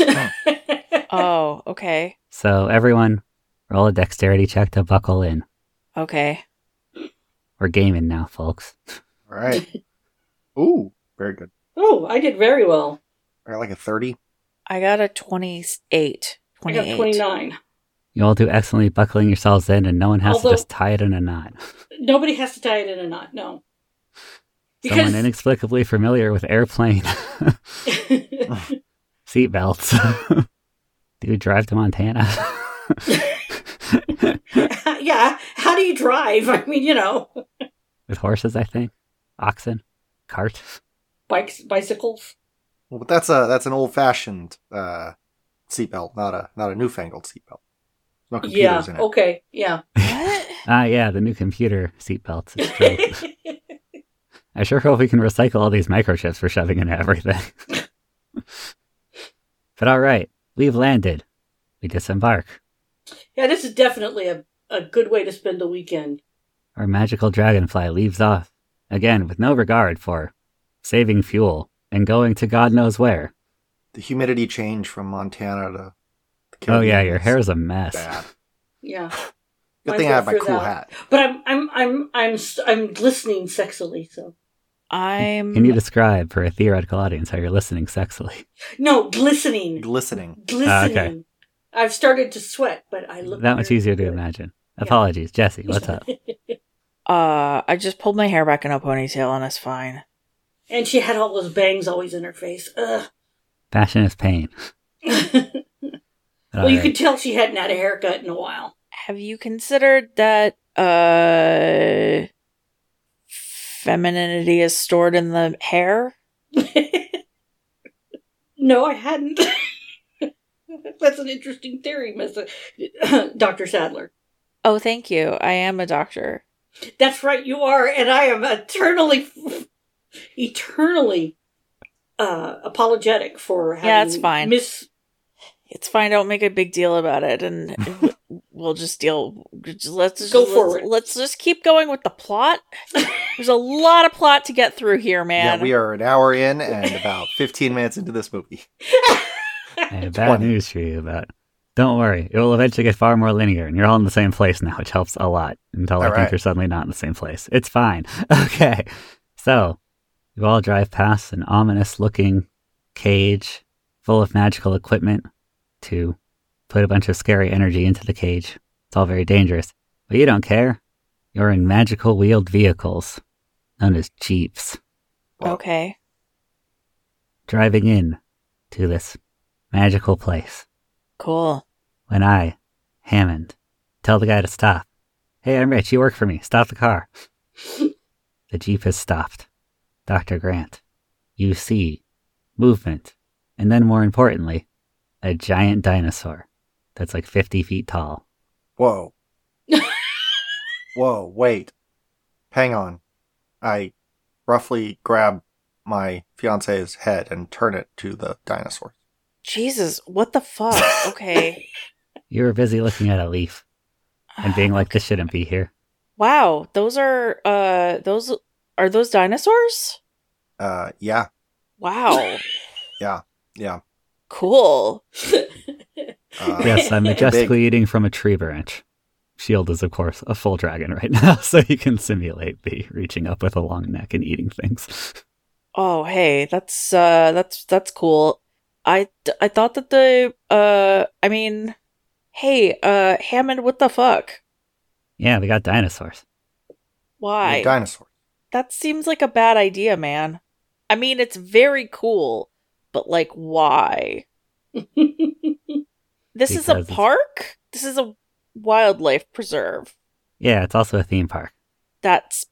Oh, okay. So everyone, roll a dexterity check to buckle in. Okay. We're gaming now, folks. All right. Ooh, very good. Oh, I did very well. I got like a 30. I got a 28. I got 29. You all do excellently buckling yourselves in, and no one has Although- to just tie it in a knot. Nobody has to tie it in a knot, no. Someone inexplicably familiar with airplane seatbelts. Do you drive to Montana? Yeah, how do you drive? I mean, With horses, I think. Oxen. Cart. bicycles. Well, but that's an old-fashioned seatbelt, not a newfangled seatbelt. No Yeah, computers in it. okay, yeah. What? Yeah, the new computer seatbelts. It's true. I sure hope we can recycle all these microchips we're shoving into everything. But alright, we've landed. We disembark. Yeah, this is definitely a good way to spend the weekend. Our magical dragonfly leaves off, again with no regard for saving fuel and going to God knows where. The humidity change from Montana to Oh yeah, Caribbean your is hair is a mess. bad. Yeah. Good Mine's thing I have my got cool frizz out. hat. But I'm listening sexily, so. Can you describe for a theoretical audience how you're listening sexily? No, glistening. Glistening. Glistening. Okay. I've started to sweat, but I look That much very easier to good. imagine. Apologies, Jesse, what's up? I just pulled my hair back in a ponytail and it's fine. And she had all those bangs always in her face. Ugh. Fashion is pain. Well, you Alright. could tell she hadn't had a haircut in a while. Have you considered that femininity is stored in the hair? No, I hadn't. That's an interesting theory, Dr. Sadler. Oh, thank you. I am a doctor. That's right, you are, and I am eternally apologetic for having Yeah, it's fine. Miss. It's fine. Don't make a big deal about it, and we'll just deal. Go forward. Let's just keep going with the plot. There's a lot of plot to get through here, man. Yeah, we are an hour in and about 15 minutes into this movie. I have bad news for you, but don't worry. It will eventually get far more linear, and you're all in the same place now, which helps a lot until I All think right. you're suddenly not in the same place. It's fine. Okay. So, you all drive past an ominous-looking cage full of magical equipment to put a bunch of scary energy into the cage. It's all very dangerous. But you don't care. You're in magical wheeled vehicles, known as jeeps, Okay. driving in to this magical place. Cool. When I, Hammond, tell the guy to stop. Hey, I'm Rich, you work for me. Stop the car. The Jeep has stopped. Dr. Grant, you see movement, and then more importantly, a giant dinosaur that's like 50 feet tall. Whoa. Whoa, wait. Hang on. I roughly grab my fiance's head and turn it to the dinosaur. Jesus, what the fuck? Okay. You were busy looking at a leaf and being like, this shouldn't be here. Wow, those are those dinosaurs? Yeah. Wow. Yeah. Cool. Yes, I'm majestically eating from a tree branch. Shield is, of course, a full dragon right now, so you can simulate the reaching up with a long neck and eating things. Oh, hey, that's cool. I thought that hey, Hammond, what the fuck? Yeah, we got dinosaurs. Why? Dinosaurs. That seems like a bad idea, man. I mean, it's very cool, but like, why? This is a Because park? This is a wildlife preserve. Yeah, it's also a theme park. That's,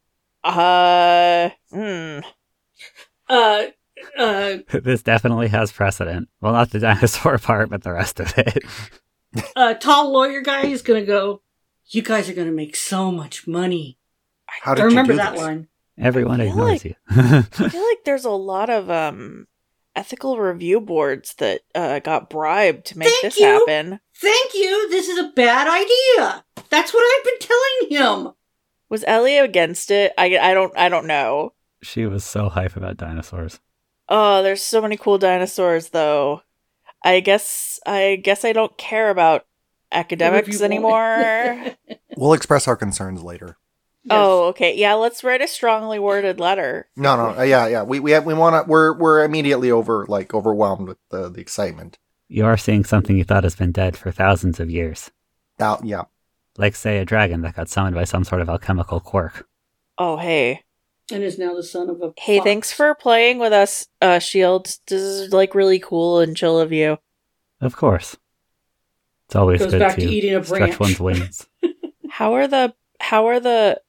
This definitely has precedent. Well, not the dinosaur part, but the rest of it. Tall lawyer guy is gonna go, you guys are gonna make so much money. How I did remember you do that this? line. Everyone I feel ignores like- you. I feel like there's a lot of, ethical review boards that, got bribed to make Thank this you. happen. Thank you, this is a bad idea. That's what I've been telling him. Was Ellie against it? I don't know. She was so hype about dinosaurs. Oh, there's so many cool dinosaurs, though. I guess I don't care about academics Review board. anymore. We'll express our concerns later. Oh, okay. Yeah, let's write a strongly worded letter. No. Yeah. We want to. We're immediately overwhelmed with the excitement. You are seeing something you thought has been dead for thousands of years. Yeah. Like, say, a dragon that got summoned by some sort of alchemical quirk. Oh, hey. And is now the son of a Hey, fox. thanks for playing with us, Shield. This is, like, really cool and chill of you. Of course. It's always Goes good back to to eating a stretch branch. one's wings. How are the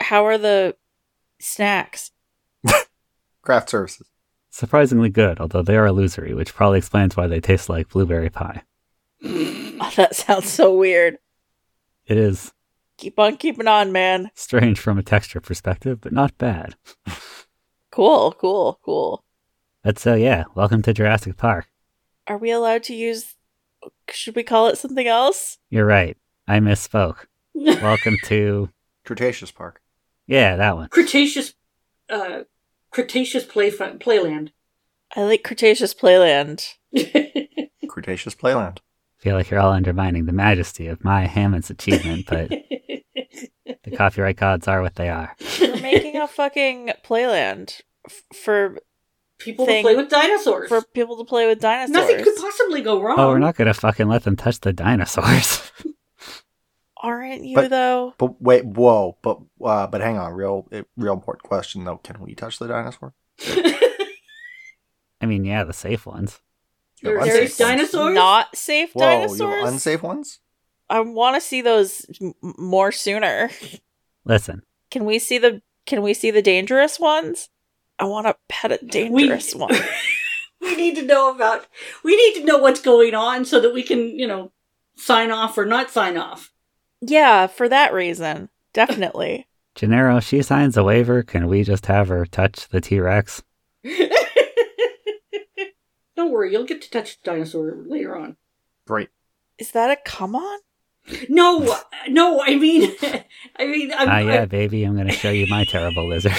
snacks? Craft services. Surprisingly good, although they are illusory, which probably explains why they taste like blueberry pie. Oh, that sounds so weird. It is Keep on keeping on, man. strange from a texture perspective, but not bad. Cool. But so yeah, welcome to Jurassic Park. Are we allowed to use... Should we call it something else? You're right. I misspoke. Welcome to... Cretaceous Park. Yeah, that one. Cretaceous Playland. I like Cretaceous Playland. Cretaceous Playland. Feel like you're all undermining the majesty of my Hammond's achievement, but the copyright gods are what they are. We're making a fucking Playland for People Thing- to play with dinosaurs. people to play with dinosaurs. Nothing could possibly go wrong. Oh, we're not gonna fucking let them touch the dinosaurs. Aren't you, But- though? But wait, whoa. But hang on. Real important question though. Can we touch the dinosaur? I mean, yeah, the safe ones. You have There's unsafe ones. dinosaurs? Not safe Whoa, you dinosaurs? have unsafe ones? I want to see those more sooner. Listen, Can we see the dangerous ones? I want to pet a dangerous one. We need to know what's going on so that we can, sign off or not sign off. Yeah, for that reason. Definitely. Gennaro, she signs a waiver. Can we just have her touch the T-Rex? Don't worry, you'll get to touch the dinosaur later on. Great. Is that a come on? No, I mean, Yeah, baby, I'm gonna show you my terrible lizard.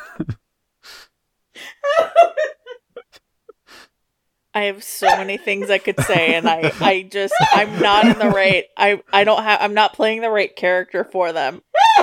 I have so many things I could say, and I'm not in the right. I'm not playing the right character for them.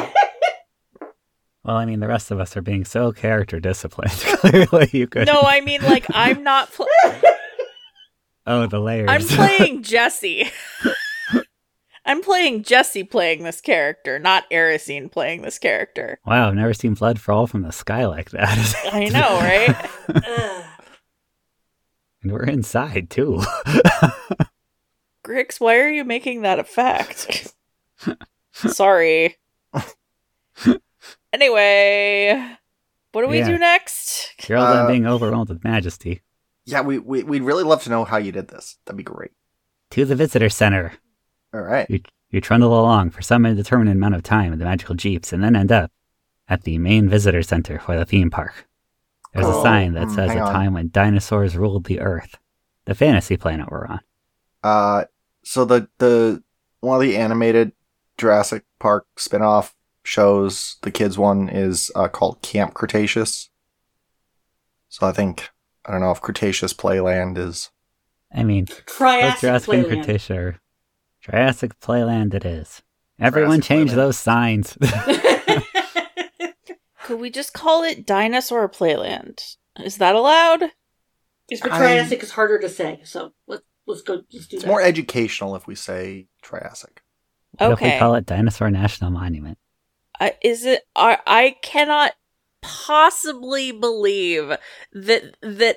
Well, I mean, the rest of us are being so character disciplined. Clearly, you could. No, I mean, like, I'm not. Oh, the layers. I'm playing Jesse. I'm playing Jesse playing this character, not Erisine playing this character. Wow, I've never seen blood fall from the sky like that. I know, right? Ugh. And we're inside too. Grix, why are you making that effect? Sorry. Anyway, what do we do next? You're all done being overwhelmed with majesty. Yeah, we'd really love to know how you did this. That'd be great. To the visitor center. All right. You trundle along for some indeterminate amount of time in the magical jeeps and then end up at the main visitor center for the theme park. There's a sign that says a time when dinosaurs ruled the earth. The fantasy planet we're on. So the one of the animated Jurassic Park spin-off shows, the kids one is called Camp Cretaceous. So I don't know if Cretaceous Playland is... I mean, Triassic Jurassic and Playland. Cretaceous. Jurassic Playland it is. Everyone change those signs. Could we just call it Dinosaur Playland? Is that allowed? Yes, but Triassic is harder to say, so let's do It's that. more educational if we say Triassic. What if we Okay. call it Dinosaur National Monument? I cannot possibly believe that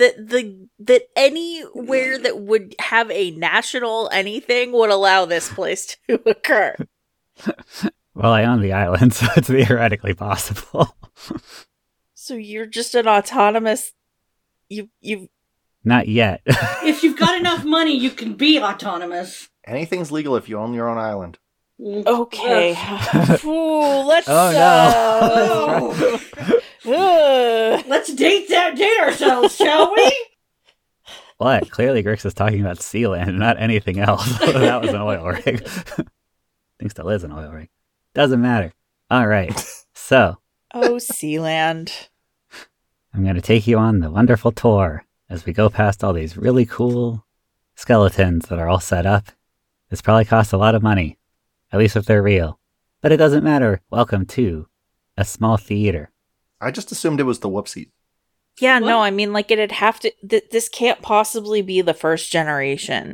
anywhere that would have a national anything would allow this place to occur. Well, I own the island, so it's theoretically possible. So you're just an autonomous. You've Not yet. If you've got enough money, you can be autonomous. Anything's legal if you own your own island. okay. Ooh, let's. Oh, Let's date ourselves, shall we? What? Clearly Grix is talking about Sealand, not anything else. That was an oil rig. Think still is an oil rig. Doesn't matter. Alright, so Oh, Sealand. I'm going to take you on the wonderful tour as we go past all these really cool skeletons that are all set up. This probably costs a lot of money, at least if they're real. But it doesn't matter. Welcome to a small theater. I just assumed it was the Whoopsies. Yeah, What? no, I mean, like, it'd have to. This can't possibly be the first generation.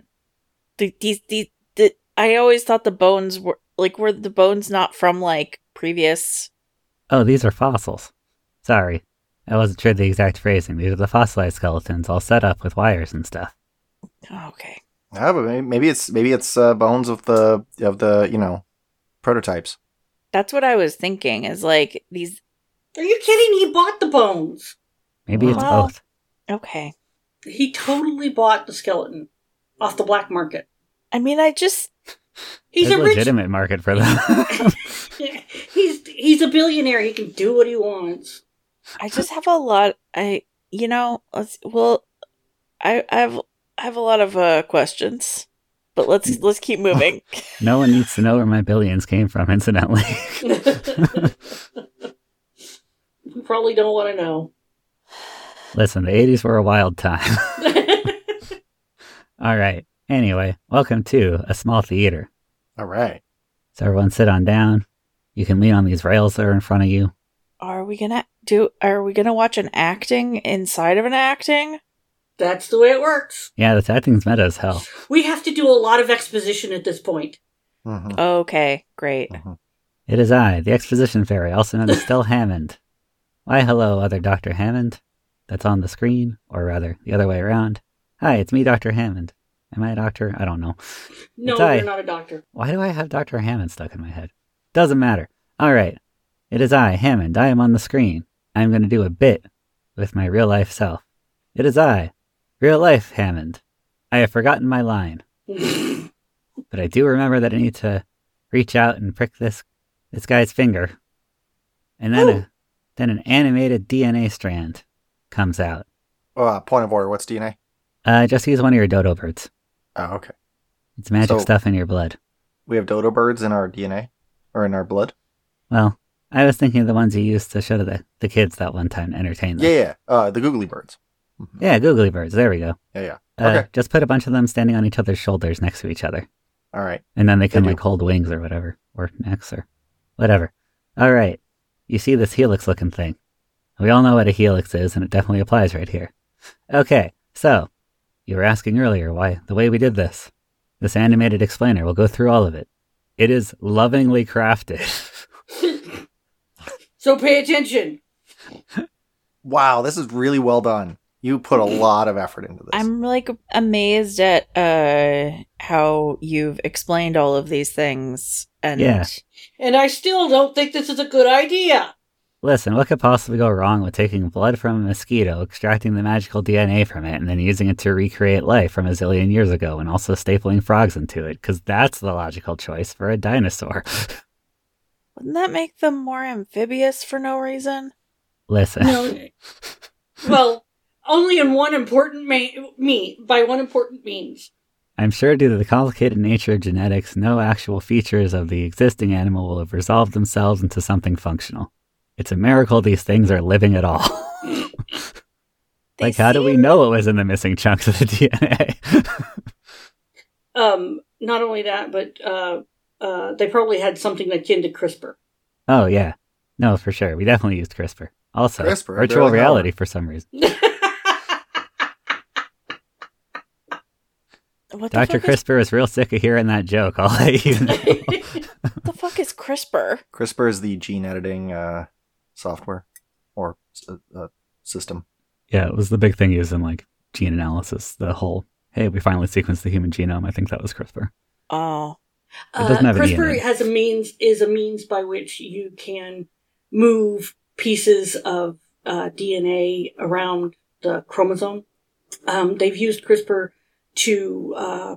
I always thought the bones were the bones not from like previous. Oh, these are fossils. Sorry, I wasn't sure the exact phrasing. These are the fossilized skeletons all set up with wires and stuff. Okay. Yeah, but maybe it's bones of the prototypes. That's what I was thinking, is like these. Are you kidding? He bought the bones. Maybe it's Well- both. Okay. He totally bought the skeleton off the black market. I mean, He's There's a a rich. legitimate market for them. He's a billionaire. He can do what he wants. I just have a lot. I have a lot of questions, but let's keep moving. No one needs to know where my billions came from, incidentally. You probably don't want to know. Listen, the 80s were a wild time. All right. Anyway, welcome to a small theater. All right. So everyone sit on down. You can lean on these rails that are in front of you. Are we gonna watch an acting inside of an acting? That's the way it works. Yeah, this acting's meta as hell. We have to do a lot of exposition at this point. Mm-hmm. Okay, great. It is I, the Exposition Fairy, also known as Stell Hammond. Why, hello, other Dr. Hammond. That's on the screen, or rather, the other way around. Hi, it's me, Dr. Hammond. Am I a doctor? I don't know. No, It's I. you're not a doctor. Why do I have Dr. Hammond stuck in my head? Doesn't matter. Alright. It is I, Hammond. I am on the screen. I am going to do a bit with my real-life self. It is I, real-life Hammond. I have forgotten my line, but I do remember that I need to reach out and prick this guy's finger. And then then an animated DNA strand comes out. Point of order. What's DNA? Just use one of your dodo birds. Oh, okay. It's magic So- stuff in your blood. We have dodo birds in our DNA or in our blood. Well, I was thinking of the ones you used to show to the kids that one time to entertain them. Yeah. The googly birds. Mhm. Yeah, googly birds. There we go. Yeah. Okay. Just put a bunch of them standing on each other's shoulders next to each other. All right. And then they can They do. like hold wings or whatever. Or necks or whatever. Alright. You see this helix looking thing. We all know what a helix is, and it definitely applies right here. Okay, so you were asking earlier why the way we did this. This animated explainer will go through all of it. It is lovingly crafted. So pay attention. Wow, this is really well done. You put a lot of effort into this. I'm like amazed at how you've explained all of these things. And Yeah. And I still don't think this is a good idea. Listen, what could possibly go wrong with taking blood from a mosquito, extracting the magical DNA from it, and then using it to recreate life from a zillion years ago, and also stapling frogs into it? Because that's the logical choice for a dinosaur. Wouldn't that make them more amphibious for no reason? Listen. No. Well, only in one important by one important means. I'm sure due to the complicated nature of genetics, no actual features of the existing animal will have resolved themselves into something functional. It's a miracle these things are living at all. They Like, how do we seem- know it was in the missing chunks of the DNA? Not only that, but they probably had something akin to CRISPR. Oh, yeah. No, for sure. We definitely used CRISPR. Also, CRISPR, virtual barely reality know. for some reason. What Dr. the fuck CRISPR is real sick of hearing that joke. I'll let you know. What the fuck is CRISPR? CRISPR is the gene editing software or system. Yeah, it was the big thing used in, like, gene analysis. The whole, hey, we finally sequenced the human genome. I think that was CRISPR. Oh. It doesn't have a CRISPR DNA. is a means by which you can move pieces of DNA around the chromosome. They've used CRISPR to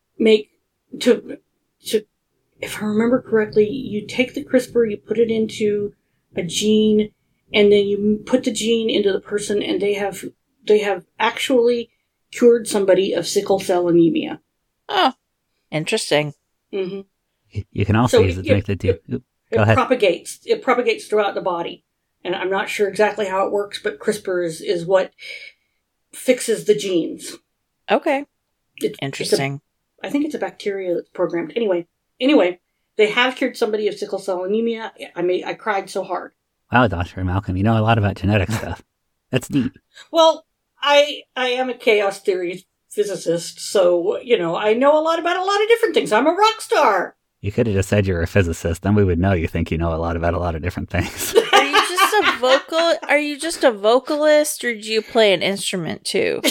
if I remember correctly, you take the CRISPR, you put it into a gene, and then you put the gene into the person, and they have actually cured somebody of sickle cell anemia. Oh. Interesting. Mm-hmm. You can also So use it to make the Go It ahead. propagates throughout the body. And I'm not sure exactly how it works, but CRISPR is what fixes the genes. Okay. It's Interesting. I think it's a bacteria that's programmed. Anyway, they have cured somebody of sickle cell anemia. I cried so hard. Wow, Dr. Malcolm, you know a lot about genetic stuff. That's neat. Well, I am a chaos theory physicist, so, I know a lot about a lot of different things. I'm a rock star. You could have just said you're a physicist, then we would know you think you know a lot about a lot of different things. Are you just a vocalist, or do you play an instrument too?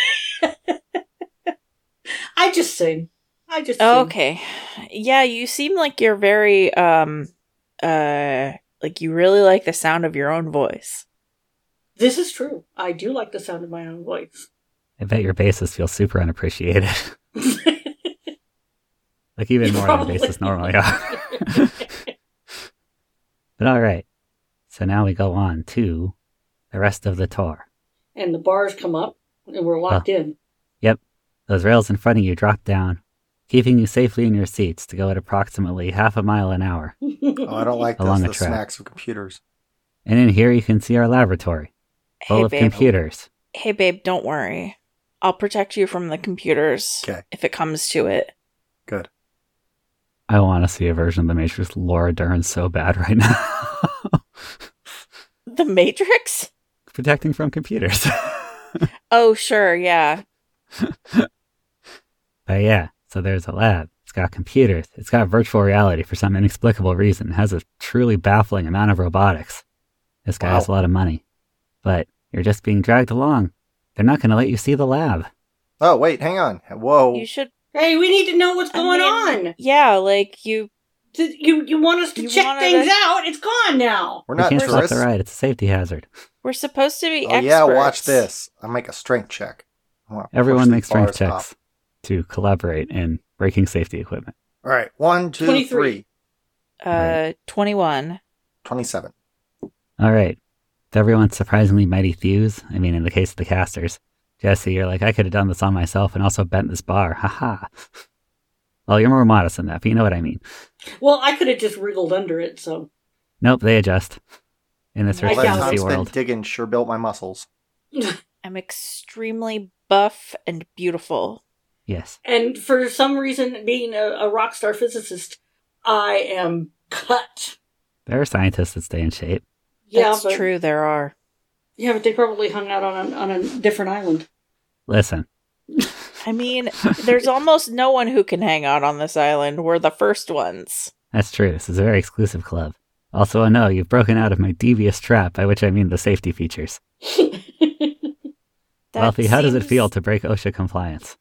I just sing. Oh, okay. Yeah, you seem like you're very like you really like the sound of your own voice. This is true. I do like the sound of my own voice. I bet your bassists feel super unappreciated. Like even more than Probably. bassists normally are. But alright. So now we go on to the rest of the tour. And the bars come up, and we're locked in. Yep. Those rails in front of you drop down, keeping you safely in your seats to go at approximately half a mile an hour. Oh, I don't like this. Along The the track. smacks of computers. And in here you can see our laboratory, full Hey of babe. computers. Hey babe, don't worry. I'll protect you from the computers 'Kay. if it comes to it. Good. I want to see a version of the Matrix with Laura Dern so bad right now. The Matrix? Protecting from computers. Oh, sure, yeah. But yeah, so there's a lab. It's got computers. It's got virtual reality for some inexplicable reason. It has a truly baffling amount of robotics. This guy has a lot of money. But you're just being dragged along. They're not going to let you see the lab. Oh, wait, hang on. Whoa. You should. Hey, we need to know what's I going mean, on. Yeah, like you. You want us to You check wanted things us- out? It's gone now. We're You not can't left tourists. or right. It's a safety hazard. We're supposed to be Oh, experts. yeah, watch this. I'll make a strength check. I wanna push Everyone these makes strength bars up. checks to collaborate in breaking safety equipment. All right, 1, 2, 23. 3. 21. 27. All right. With everyone's surprisingly mighty thews, I mean, in the case of the casters, Jesse, you're like, I could have done this on myself and also bent this bar. Haha. Well, you're more modest than that, but you know what I mean. Well, I could have just wriggled under it, so. Nope, they adjust. In this I rich doubt fantasy it. Constant world. digging sure built my muscles. I'm extremely buff and beautiful. Yes. And for some reason, being a rock star physicist, I am cut. There are scientists that stay in shape. That's but, true, there are. Yeah, but they probably hung out on a different island. Listen, I mean, there's almost no one who can hang out on this island. We're the first ones. that's true. This is a very exclusive club. Also, no, you've broken out of my devious trap, by which I mean the safety features. Wealthy, how does it seems- feel to break OSHA compliance?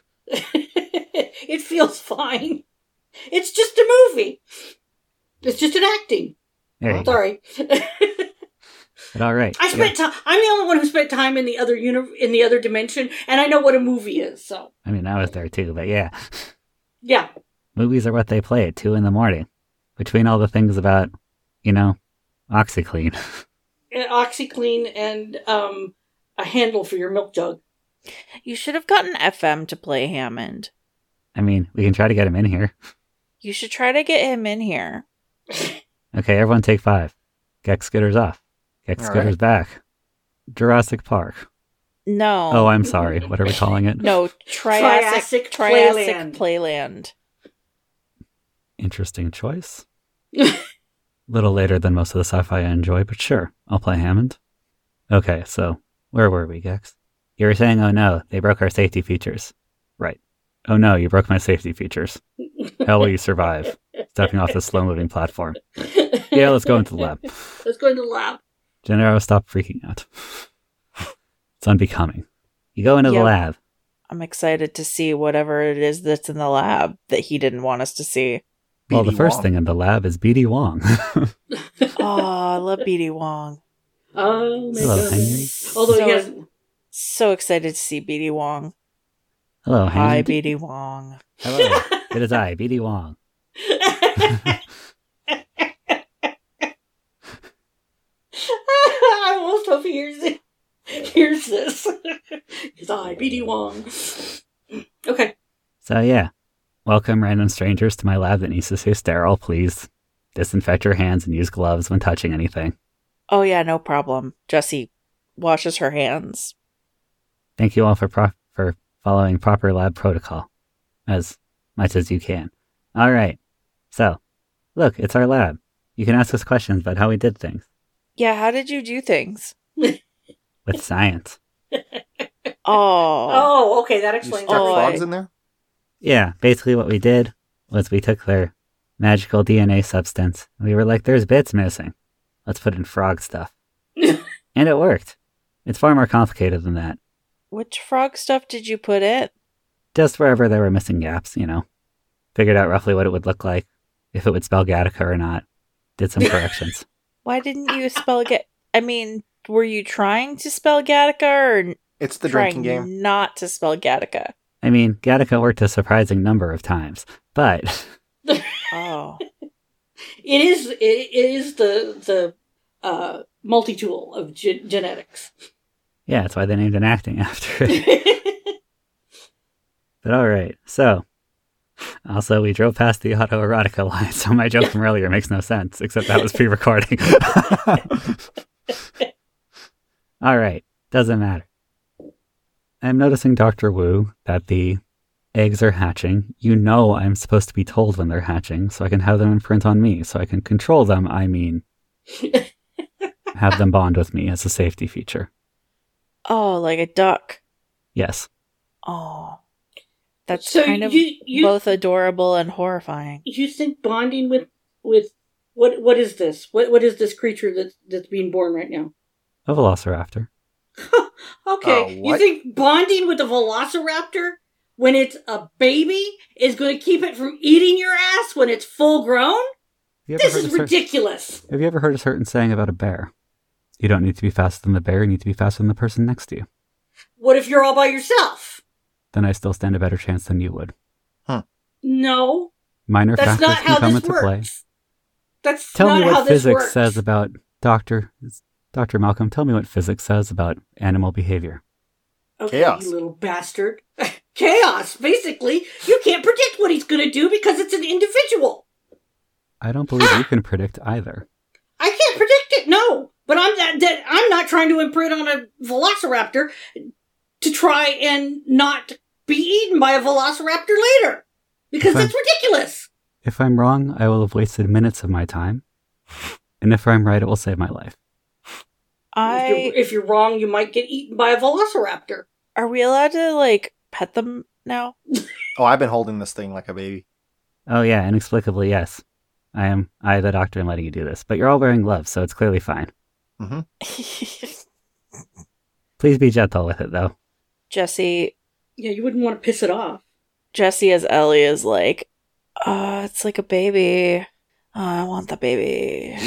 It feels fine. It's just a movie. It's just an acting. There you go. Sorry. But all right. I spent time. I'm the only one who spent time in the other in the other dimension, and I know what a movie is. So I mean, I was there too, but yeah. yeah, Movies are what they play at 2 a.m. Between all the things about, OxyClean. OxyClean and a handle for your milk jug. You should have gotten FM to play Hammond. I mean, we can try to get him in here. You should try to get him in here. Okay, everyone take 5. Gex Skitter's off. Gex All Skitter's right. back. Jurassic Park. No. Oh, I'm sorry. What are we calling it? No, Triassic Triassic Playland. Interesting choice. Little later than most of the sci-fi I enjoy, but sure, I'll play Hammond. Okay, so where were we, Gex? You were saying, oh no, they broke our safety features. Right. Oh no, you broke my safety features. How will you survive? Stepping off this slow-moving platform. Yeah, let's go into the lab. Let's go into the lab. Gennaro, stop freaking out. It's unbecoming. You go into the Yep. lab. I'm excited to see whatever it is that's in the lab that he didn't want us to see. Well, the BD first Wong. thing in the lab is BD Wong. Oh, I love BD Wong. Oh my Hello, goodness. Although So- he hasn't. So excited to see BD Wong. Hello, Hi, Henry. BD Wong. Hello. It is I, BD Wong. I almost hope he hears this. Because I, BD Wong. Okay. So yeah, welcome random strangers to my lab that needs to stay sterile. Please disinfect your hands and use gloves when touching anything. Oh yeah, no problem. Jessie washes her hands. Thank you all for following proper lab protocol, as much as you can. All right. So, look, it's our lab. You can ask us questions about how we did things Yeah, how did you do things? with science. Oh. Oh, okay. That You explains stuck Oh, everything. frogs in there? Yeah, basically what we did was we took their magical DNA substance. And we were like, there's bits missing. Let's put in frog stuff. And it worked. It's far more complicated than that. Which frog stuff did you put in? Just wherever there were missing gaps, Figured out roughly what it would look like, if it would spell Gattaca or not. Did some corrections. Why didn't you spell I mean, were you trying to spell Gattaca or It's the trying drinking game. not to spell Gattaca? I mean, Gattaca worked a surprising number of times, but Oh. It is the multi-tool of genetics. yeah, that's why they named an acting after it. But alright, so, also we drove past the autoerotica line, so my joke from earlier makes no sense, except that was pre-recording. Alright, doesn't matter. I'm noticing, Dr. Wu, that the eggs are hatching. You know I'm supposed to be told when they're hatching, so I can have them imprint on me, so I can control them, I mean, have them bond with me as a safety feature. Oh, like a duck. Yes. Oh. That's So kind of you both adorable and horrifying. you think bonding with what is this? What is this creature that's being born right now? A velociraptor. Okay, you what? think bonding with a velociraptor when it's a baby is going to keep it from eating your ass when it's full grown? Have you ever This heard is a certain- ridiculous. Have you ever heard a certain saying about a bear? You don't need to be faster than the bear, you need to be faster than the person next to you. What if you're all by yourself? Then I still stand a better chance than you would. No, Minor that's factors not can how come this into play. works. That's Tell not me how what this physics works. says about Dr. Malcolm, tell me what physics says about animal behavior. Okay, Chaos. you little bastard. Chaos, basically. You can't predict what he's going to do because it's an individual. I don't believe you can predict either. I can't predict it, no. But I'm not trying to imprint on a velociraptor to try and not be eaten by a velociraptor later. Because Fine. that's ridiculous. If I'm wrong, I will have wasted minutes of my time. And if I'm right, it will save my life. If you're wrong, you might get eaten by a velociraptor. Are we allowed to, pet them now? Oh, I've been holding this thing like a baby. Oh yeah, inexplicably, yes. I, the doctor, am letting you do this. But you're all wearing gloves, so it's clearly fine. Mm-hmm. Please be gentle with it, though. Jesse you wouldn't want to piss it off. Jesse as Ellie is like, it's like a baby. I want the baby.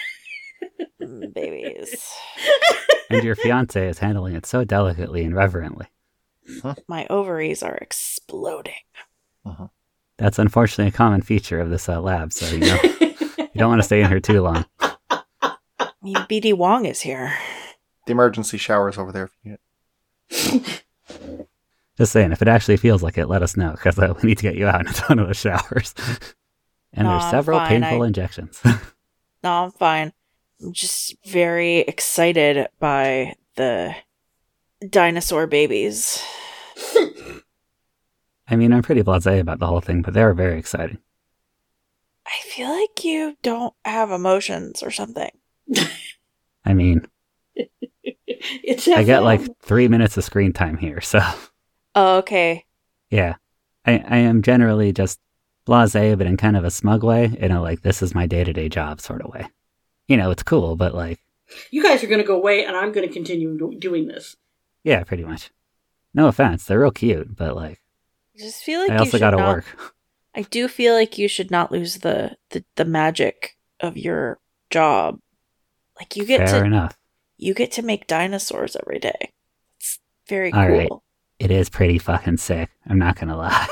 Babies. And your fiance is handling it so delicately and reverently. My ovaries are exploding. Uh-huh. That's unfortunately a common feature of this lab, so you don't want to stay in here too long. I mean, BD Wong is here. The emergency shower's over there if you need it. Just saying, if it actually feels like it, let us know, because we need to get you out in a ton of the showers. And No, there's I'm several fine. painful injections. No, I'm fine. I'm just very excited by the dinosaur babies. I mean, I'm pretty blasé about the whole thing, but they were very exciting. I feel like you don't have emotions or something. I mean, It's I get FM. like 3 minutes of screen time here, so Oh, okay. yeah. I am generally just blasé, but in kind of a smug way, in a like, this is my day-to-day job sort of way. You know, it's cool, but like, You guys are going to go away, and I'm going to continue doing this. yeah, pretty much. No offense, they're real cute, but like, I just feel like I you also should gotta not, work. I do feel like you should not lose the magic of your job. Like you get Fair to enough. you get to make dinosaurs every day. It's very All cool. right. It is pretty fucking sick. I'm not gonna lie.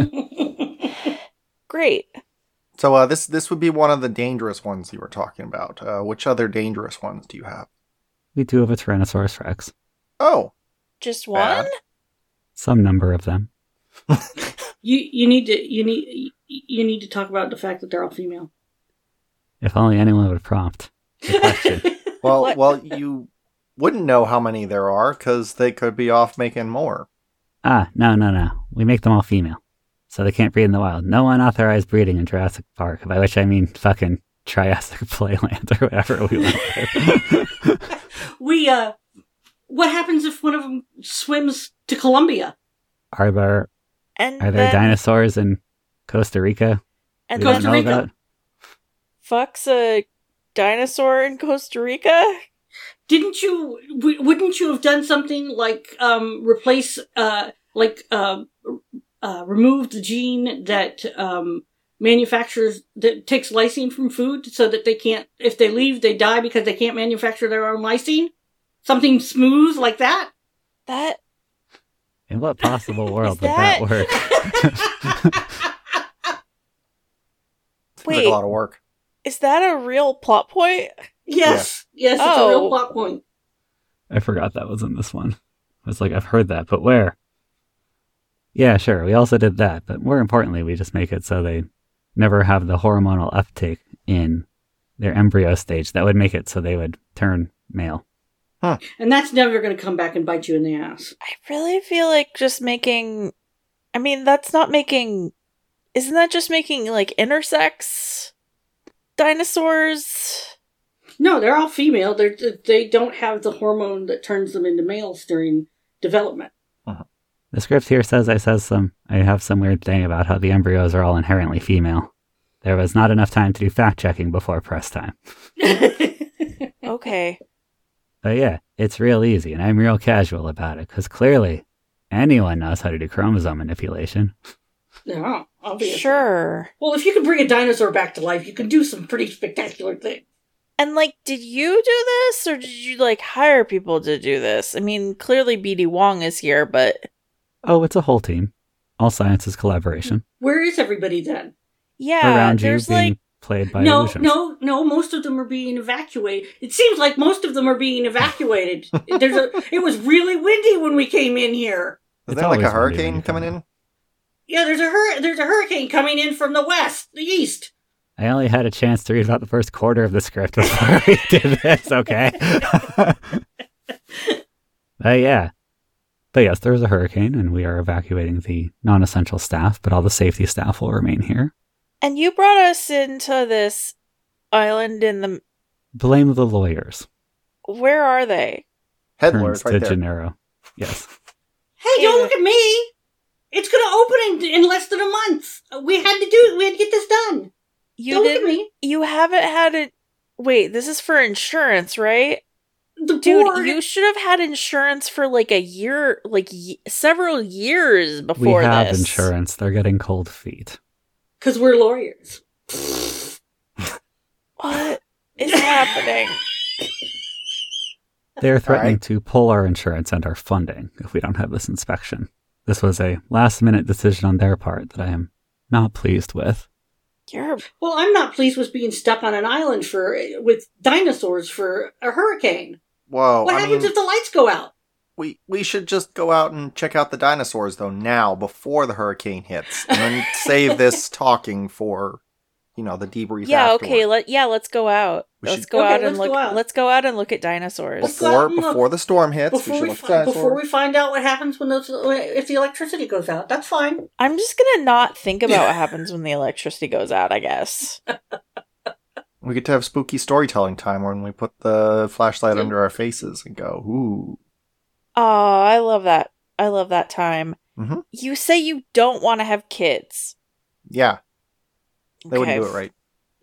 Great. So this would be one of the dangerous ones you were talking about. Which other dangerous ones do you have? We do have a Tyrannosaurus Rex. Oh, Just Bad. one? Some number of them. You need to talk about the fact that they're all female. If only anyone would prompt the question. What? well, you wouldn't know how many there are because they could be off making more. No. We make them all female. So they can't breed in the wild. No unauthorized breeding in Jurassic Park, by which I mean fucking Triassic Playland or whatever we went with. What happens if one of them swims to Colombia? Are there And are there then, dinosaurs in Costa Rica? and we then don't Costa know Rica. about? fucks a dinosaur in Costa Rica? Wouldn't you have done something like remove the gene that manufactures that takes lysine from food so that they can't, if they leave, they die because they can't manufacture their own lysine? Something smooth like that? That In what possible world Is would that that- work? Seems like Wait. a lot of work. is that a real plot point? Yes, it's a Oh. real plot point. I forgot that was in this one. I was like, I've heard that, but where? Yeah, sure. We also did that, but more importantly, we just make it so they never have the hormonal uptake in their embryo stage that would make it so they would turn male. And that's never going to come back and bite you in the ass. I really feel like just making. I mean, that's not making. Isn't that just making like intersex dinosaurs? No, they're all female. They don't have the hormone that turns them into males during development. The script here says I have some weird thing about how the embryos are all inherently female. There was not enough time to do fact checking before press time. Okay. But yeah, it's real easy, and I'm real casual about it, because clearly anyone knows how to do chromosome manipulation. Yeah, obviously. Sure. Well, if you can bring a dinosaur back to life, you can do some pretty spectacular things. And like, did you do this, or did you like hire people to do this? I mean, clearly BD Wong is here, but Oh, it's a whole team. All sciences collaboration. Where is everybody then? yeah, Around you there's being like played by No, illusions. no. Most of them are being evacuated. It seems like most of them are being evacuated. It was really windy when we came in here. Is It's there like a always windy when hurricane you come coming in. in? Yeah, there's a hurricane coming in from the west, the east. I only had a chance to read about the first quarter of the script before we did this, okay? Yeah. But yes, there is a hurricane, and we are evacuating the non-essential staff, but all the safety staff will remain here. and you brought us into this island in the. Blame the lawyers. Where are they? Head Turns lawyers to right there. Gennaro. Yes. Hey, don't look at me. It's going to open in less than a month. We had to get this done. You Don't look at didn't. me. You haven't had it. Wait, this is for insurance, right? the Dude, board. you should have had insurance for like a year, like several years We before have this. insurance. They're getting cold feet. Because we're lawyers. What is happening? They're threatening Alright. to pull our insurance and our funding if we don't have this inspection. This was a last-minute decision on their part that I am not pleased with. You're Well, I'm not pleased with being stuck on an island with dinosaurs for a hurricane. Whoa, What I happens mean, if the lights go out? we should just go out and check out the dinosaurs, though, now, before the hurricane hits. And then save this talking for, the debrief okay. afterward. Let's go out. We Let's should- go Okay, out and let's look. go out. Let's go out and look at dinosaurs. Let's go out and look. Before the storm hits, we Before should we, look at dinosaurs. before we find out what happens if the electricity goes out. That's fine. I'm just gonna not think about what happens when the electricity goes out, I guess. We get to have spooky storytelling time when we put the flashlight under our faces and go, ooh. Oh, I love that. I love that time. Mhm. You say you don't want to have kids. Yeah, they Okay. wouldn't do it right.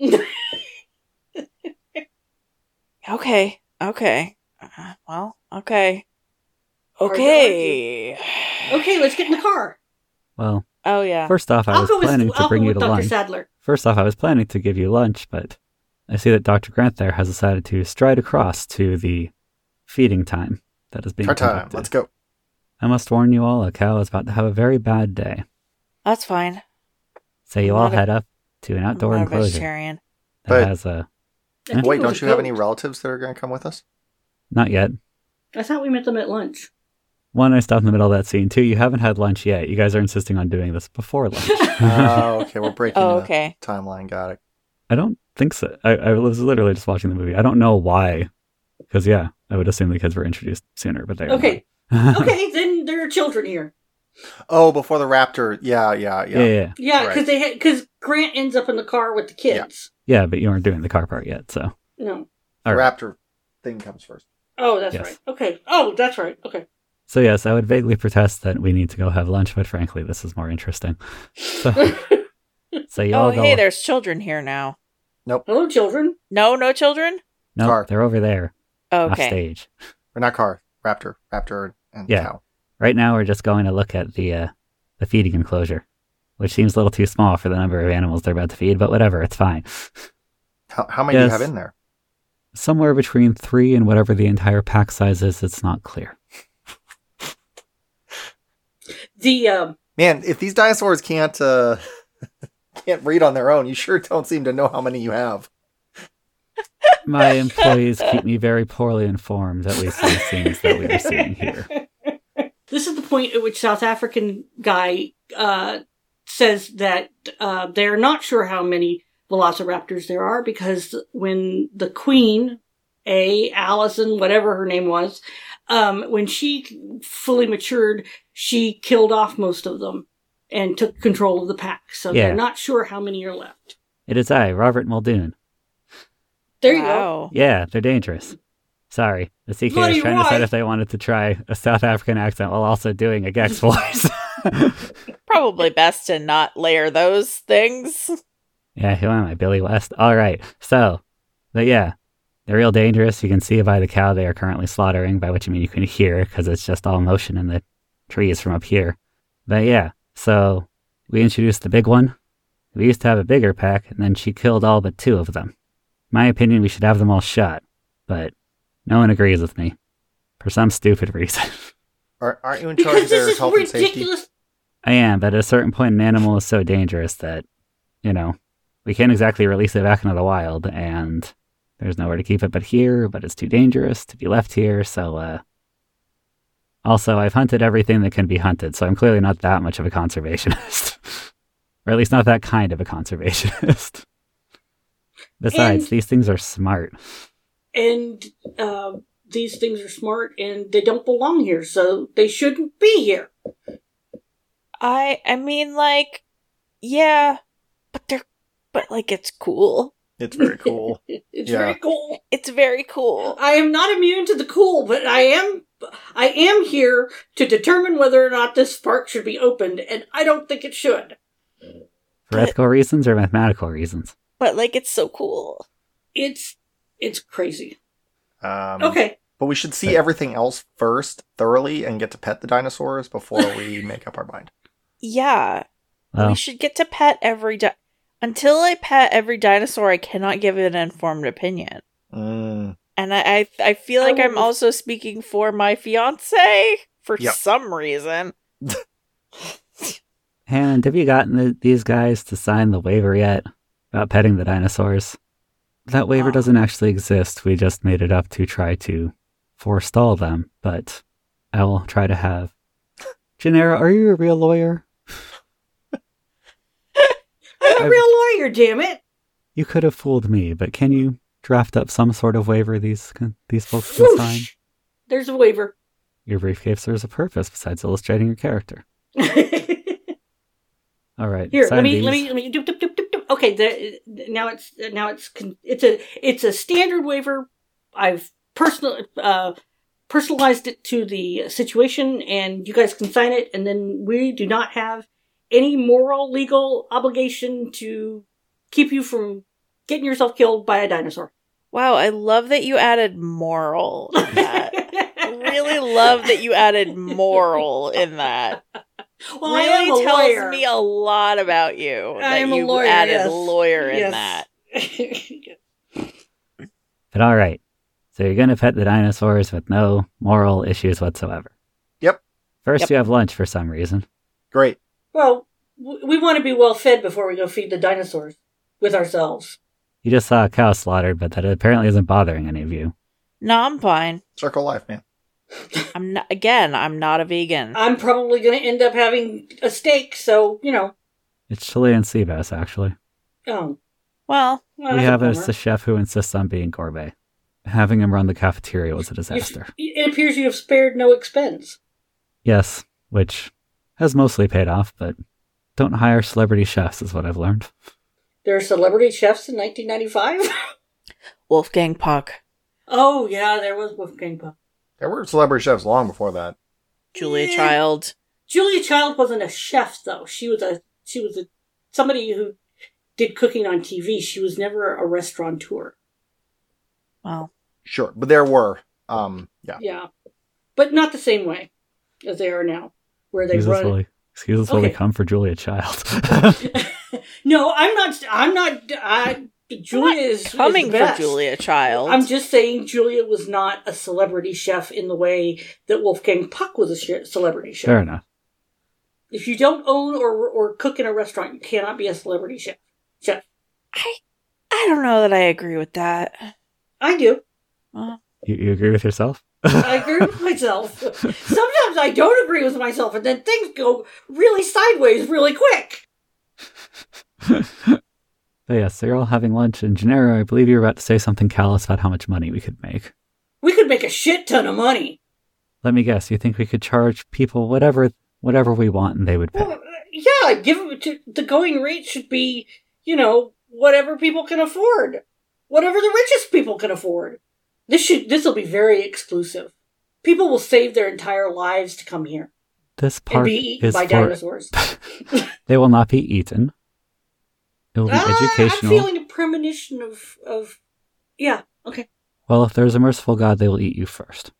Okay. Okay. Well, okay. Hard to Okay. Okay, let's get in the car. Well, Oh, yeah. first off, I was planning to bring you to Dr. lunch. Sadler. First off, I was planning to give you lunch, but I see that Dr. Grant there has decided to stride across to the feeding time that is being Our time, conducted. let's go. I must warn you all, a cow is about to have a very bad day. That's fine. So you I'm all not a- head up to an outdoor I'm not a enclosure vegetarian. that But- has a... I think Wait, it was don't you have goat. any relatives that are going to come with us? Not yet. I thought we met them at lunch. One, I stopped in the middle of that scene. Two, you haven't had lunch yet. You guys are insisting on doing this before lunch. Oh, okay, we're breaking Oh, the okay. timeline. Got it. I don't think so. I was literally just watching the movie. I don't know why. Because, yeah, I would assume the kids were introduced sooner, but they are Okay. not. Okay, then there are children here. Oh, before the raptor. Yeah. Yeah, Yeah, Right. because Grant ends up in the car with the kids. but you weren't doing the car part yet, so. No. The All right. raptor thing comes first. Oh, that's Yes. right. Okay. Oh, that's right. Okay. So, yes, I would vaguely protest that we need to go have lunch, but frankly, this is more interesting. So, so you Oh, all go. hey, there's children here now. Hello, children. No children? No, Car. they're over there, off Okay. stage. Or not car. Raptor, and Yeah. cow. Right now, we're just going to look at the feeding enclosure, which seems a little too small for the number of animals they're about to feed, but whatever, it's fine. How many do you Yes. have in there? Somewhere between 3 and whatever the entire pack size is, it's not clear. The Man, if these dinosaurs can't can't read on their own, you sure don't seem to know how many you have. My employees keep me very poorly informed, at least in the scenes that we are seeing here. This is the point at which South African guy says that they're not sure how many velociraptors there are because when the queen, Allison, whatever her name was, when she fully matured, she killed off most of them and took control of the pack. So Yeah. they're not sure how many are left. It is I, Robert Muldoon. There you go. Wow. Yeah, they're dangerous. Sorry, the CK Bloody was trying to decide right. if they wanted to try a South African accent while also doing a Gex voice. Probably best to not layer those things. Yeah, who am I, Billy West? All right, so, but yeah, they're real dangerous. You can see by the cow they are currently slaughtering, by which I mean you can hear because it's just all motion in the trees from up here. But yeah, so we introduced the big one. We used to have a bigger pack, and then she killed all but 2 of them. My opinion, we should have them all shot, but no one agrees with me for some stupid reason. Aren't you in charge Because of their this is health and safety? ridiculous. I am, but at a certain point, an animal is so dangerous that, we can't exactly release it back into the wild, and there's nowhere to keep it but here, but it's too dangerous to be left here, so, Also, I've hunted everything that can be hunted, so I'm clearly not that much of a conservationist. Or at least not that kind of a conservationist. Besides, And- these things are smart. And these things are smart and they don't belong here, so they shouldn't be here. I mean, like, yeah, but like, it's cool. It's very cool. It's Yeah. very cool. It's very cool. I am not immune to the cool, but I am here to determine whether or not this park should be opened, and I don't think it should. For ethical reasons or mathematical reasons? But like, it's so cool. It's crazy. Um, Okay. But we should see everything else first, thoroughly, and get to pet the dinosaurs before we make up our mind. Yeah. Well, We should get to pet until I pet every dinosaur, I cannot give an informed opinion. Mm. And I feel like I'm also speaking for my fiance for Yep. some reason. and have you gotten these guys to sign the waiver yet about petting the dinosaurs? That waiver doesn't actually exist. We just made it up to try to forestall them, but I will try to have... Gennaro, are you a real lawyer? I'm a real lawyer, damn it! You could have fooled me, but can you draft up some sort of waiver these folks can sign? Whoosh! There's a waiver. Your briefcase serves a purpose besides illustrating your character. All right. Here, sign let me. Doop, doop, doop, doop, doop. Okay, now it's a standard waiver. I've personalized it to the situation, and you guys can sign it. And then we do not have any moral, legal obligation to keep you from getting yourself killed by a dinosaur. Wow, I love that you added moral in that. I really love that you added moral in that. Well, really I am a tells lawyer. me a lot about you. I am that a you lawyer, added yes. lawyer in Yes. that. But all right. So you're going to pet the dinosaurs with no moral issues whatsoever. Yep. First, Yep. you have lunch for some reason. Great. Well, we want to be well fed before we go feed the dinosaurs with ourselves. You just saw a cow slaughtered, but that apparently isn't bothering any of you. No, I'm fine. Circle life, man. I'm not a vegan. I'm probably going to end up having a steak, so, It's Chilean sea bass, actually. Oh. Well, We have a chef who insists on being gourmet. Having him run the cafeteria was a disaster. It appears you have spared no expense. Yes, which has mostly paid off, but don't hire celebrity chefs is what I've learned. There are celebrity chefs in 1995? Wolfgang Puck, Oh, yeah, there was Wolfgang Puck. There were celebrity chefs long before that. Julia Yeah. Child. Julia Child wasn't a chef, though. She was somebody who did cooking on TV. She was never a restaurateur. Well, Sure, but there were. Yeah. Yeah. But not the same way as they are now, where they Excuse us run... while we Okay. come for Julia Child. No, I'm not, Julia is coming is the for best. Julia Child. I'm just saying Julia was not a celebrity chef in the way that Wolfgang Puck was a celebrity chef. Fair enough. If you don't own or cook in a restaurant, you cannot be a celebrity chef. I don't know that I agree with that. I do. Well, You agree with yourself? I agree with myself. Sometimes I don't agree with myself, and then things go really sideways really quick. But yes, so you're all having lunch, and Gennaro, I believe you were about to say something callous about how much money we could make. We could make a shit ton of money. Let me guess, you think we could charge people whatever we want and they would pay? Well, yeah, the going rate should be, whatever people can afford. Whatever the richest people can afford. This will be very exclusive. People will save their entire lives to come here This and park be eaten is by for... dinosaurs. They will not be eaten. It will be educational. I'm feeling a premonition of yeah, okay. Well, if there's a merciful God, they will eat you first.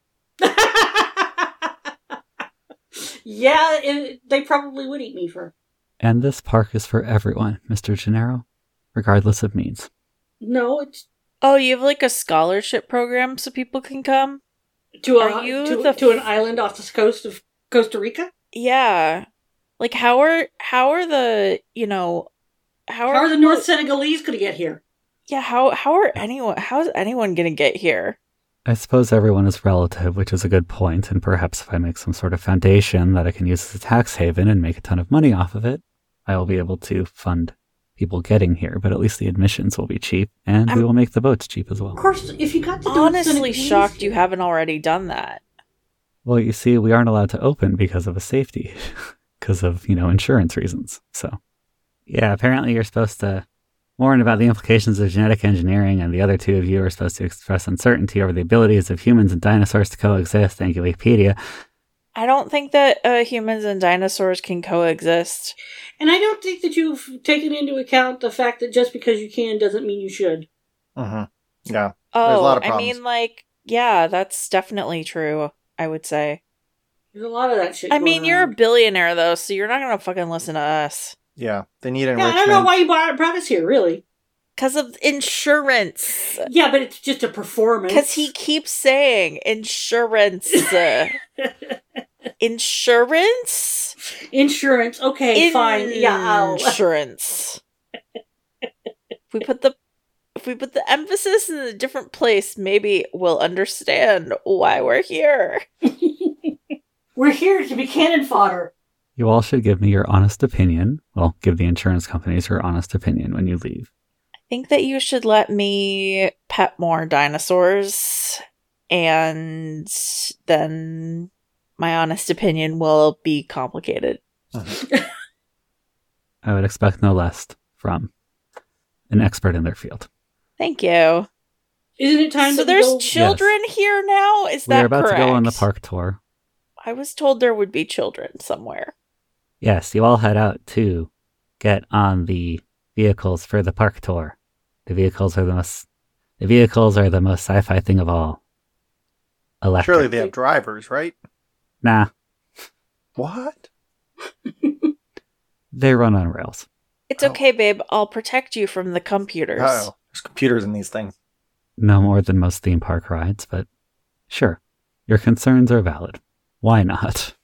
Yeah, they probably would eat me first. And this park is for everyone, Mr. Gennaro, regardless of means. No, it's oh, you have like a scholarship program so people can come? to Are you the to an island off the coast of Costa Rica. Yeah. Like how are the, How are the North Senegalese going to get here? Yeah, how's anyone going to get here? I suppose everyone is relative, which is a good point, and perhaps if I make some sort of foundation that I can use as a tax haven and make a ton of money off of it, I will be able to fund people getting here, but at least the admissions will be cheap, and we will make the boats cheap as well. Of course, if you got to Honestly shocked you haven't already done that. Well, you see, we aren't allowed to open because of a safety, because of, insurance reasons. So, yeah, apparently you're supposed to warn about the implications of genetic engineering, and the other two of you are supposed to express uncertainty over the abilities of humans and dinosaurs to coexist. Thank you, Wikipedia. I don't think that humans and dinosaurs can coexist. And I don't think that you've taken into account the fact that just because you can doesn't mean you should. Mm-hmm. Yeah. Oh, There's a lot of I problems. mean, like, Yeah, that's definitely true, I would say. There's a lot of that shit. I going mean, you're a around. billionaire, though, so you're not gonna fucking listen to us. Yeah, they need Yeah, enrichment. I don't know why you brought us here, really. Because of insurance. Yeah, but it's just a performance. Because he keeps saying insurance. Insurance? Insurance. Okay, fine. Yeah, I'll. Insurance. If we put the emphasis in a different place, maybe we'll understand why we're here. We're here to be cannon fodder. You all should give me your honest opinion. Well, give the insurance companies your honest opinion when you leave. I think that you should let me pet more dinosaurs, and then my honest opinion will be complicated. I would expect no less from an expert in their field. Thank you. Isn't it time So to there's go? children here now? Is We're that about correct? to go on the park tour. I was told there would be children somewhere. Yes, you all head out to get on the vehicles for the park tour. The vehicles are the most sci-fi thing of all. Electric. Surely they have drivers, right? Nah, What? they run on rails. It's Oh. okay, babe. I'll protect you from the computers. Oh, there's computers in these things. No more than most theme park rides, but sure, your concerns are valid. Why not?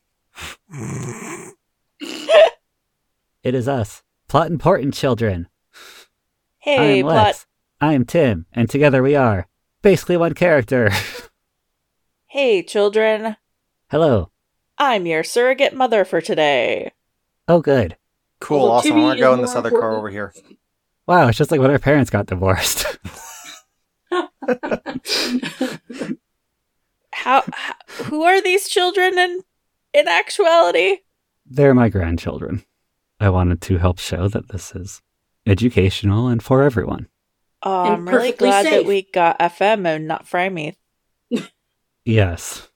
It is us, plot important children. Hey, I'm Lex. I am Tim, and together we are basically one character. Hey, children. Hello. I'm your surrogate mother for today. Oh, good. Cool, Although awesome. Timmy I want to go is in this more other car important. over here. Wow, it's just like when our parents got divorced. How who are these children in actuality? They're my grandchildren. I wanted to help show that this is educational and for everyone. Oh, And I'm really perfectly glad that safe. we got FM and not Fryme. Yes.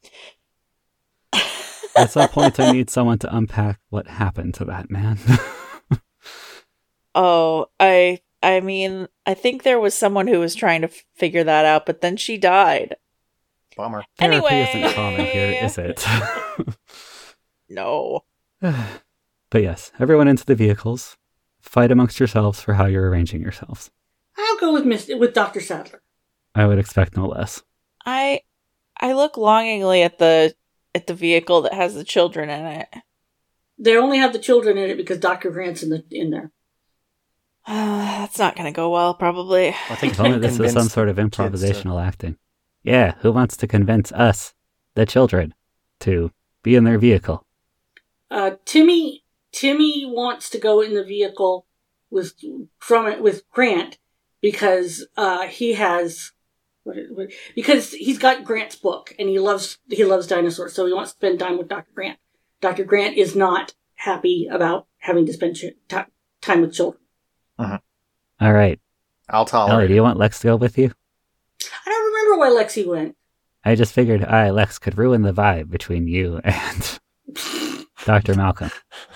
At some point, I need someone to unpack what happened to that man. Oh, I mean, I think there was someone who was trying to figure that out, but then she died. Bummer. Therapy Anyway. isn't common here, is it? No. But yes, everyone into the vehicles. Fight amongst yourselves for how you're arranging yourselves. I'll go with Dr. Sadler. I would expect no less. I look longingly at the vehicle that has the children in it. They only have the children in it because Dr. Grant's in there. That's not going to go well, probably. I think If only this was some convinced sort of the kids to- improvisational acting. Yeah, who wants to convince us, the children, to be in their vehicle? Timmy wants to go in the vehicle with Grant because he has because he's got Grant's book and he loves dinosaurs, so he wants to spend time with Dr. Grant. Dr. Grant is not happy about having to spend time with children. All right. I'll Ellie, tolerate do it. you want Lex to go with you? I don't remember why Lexi went. I just figured I, Lex, could ruin the vibe between you and Dr. Malcolm.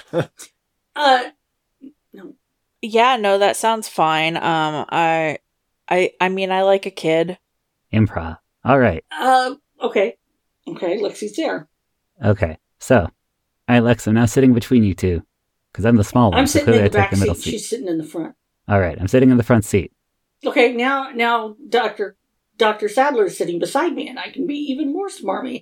No. Yeah, no, that sounds fine. I mean, I like a kid. Improv. All right. Okay, Lexi's there. Okay. So, I, Lex, am now sitting between you two, because I'm the small one, I'm so sitting in clearly I the take back the middle seat. seat. She's sitting in the front. All right, I'm sitting in the front seat. Okay, now Dr. Sadler's sitting beside me, and I can be even more smarmy.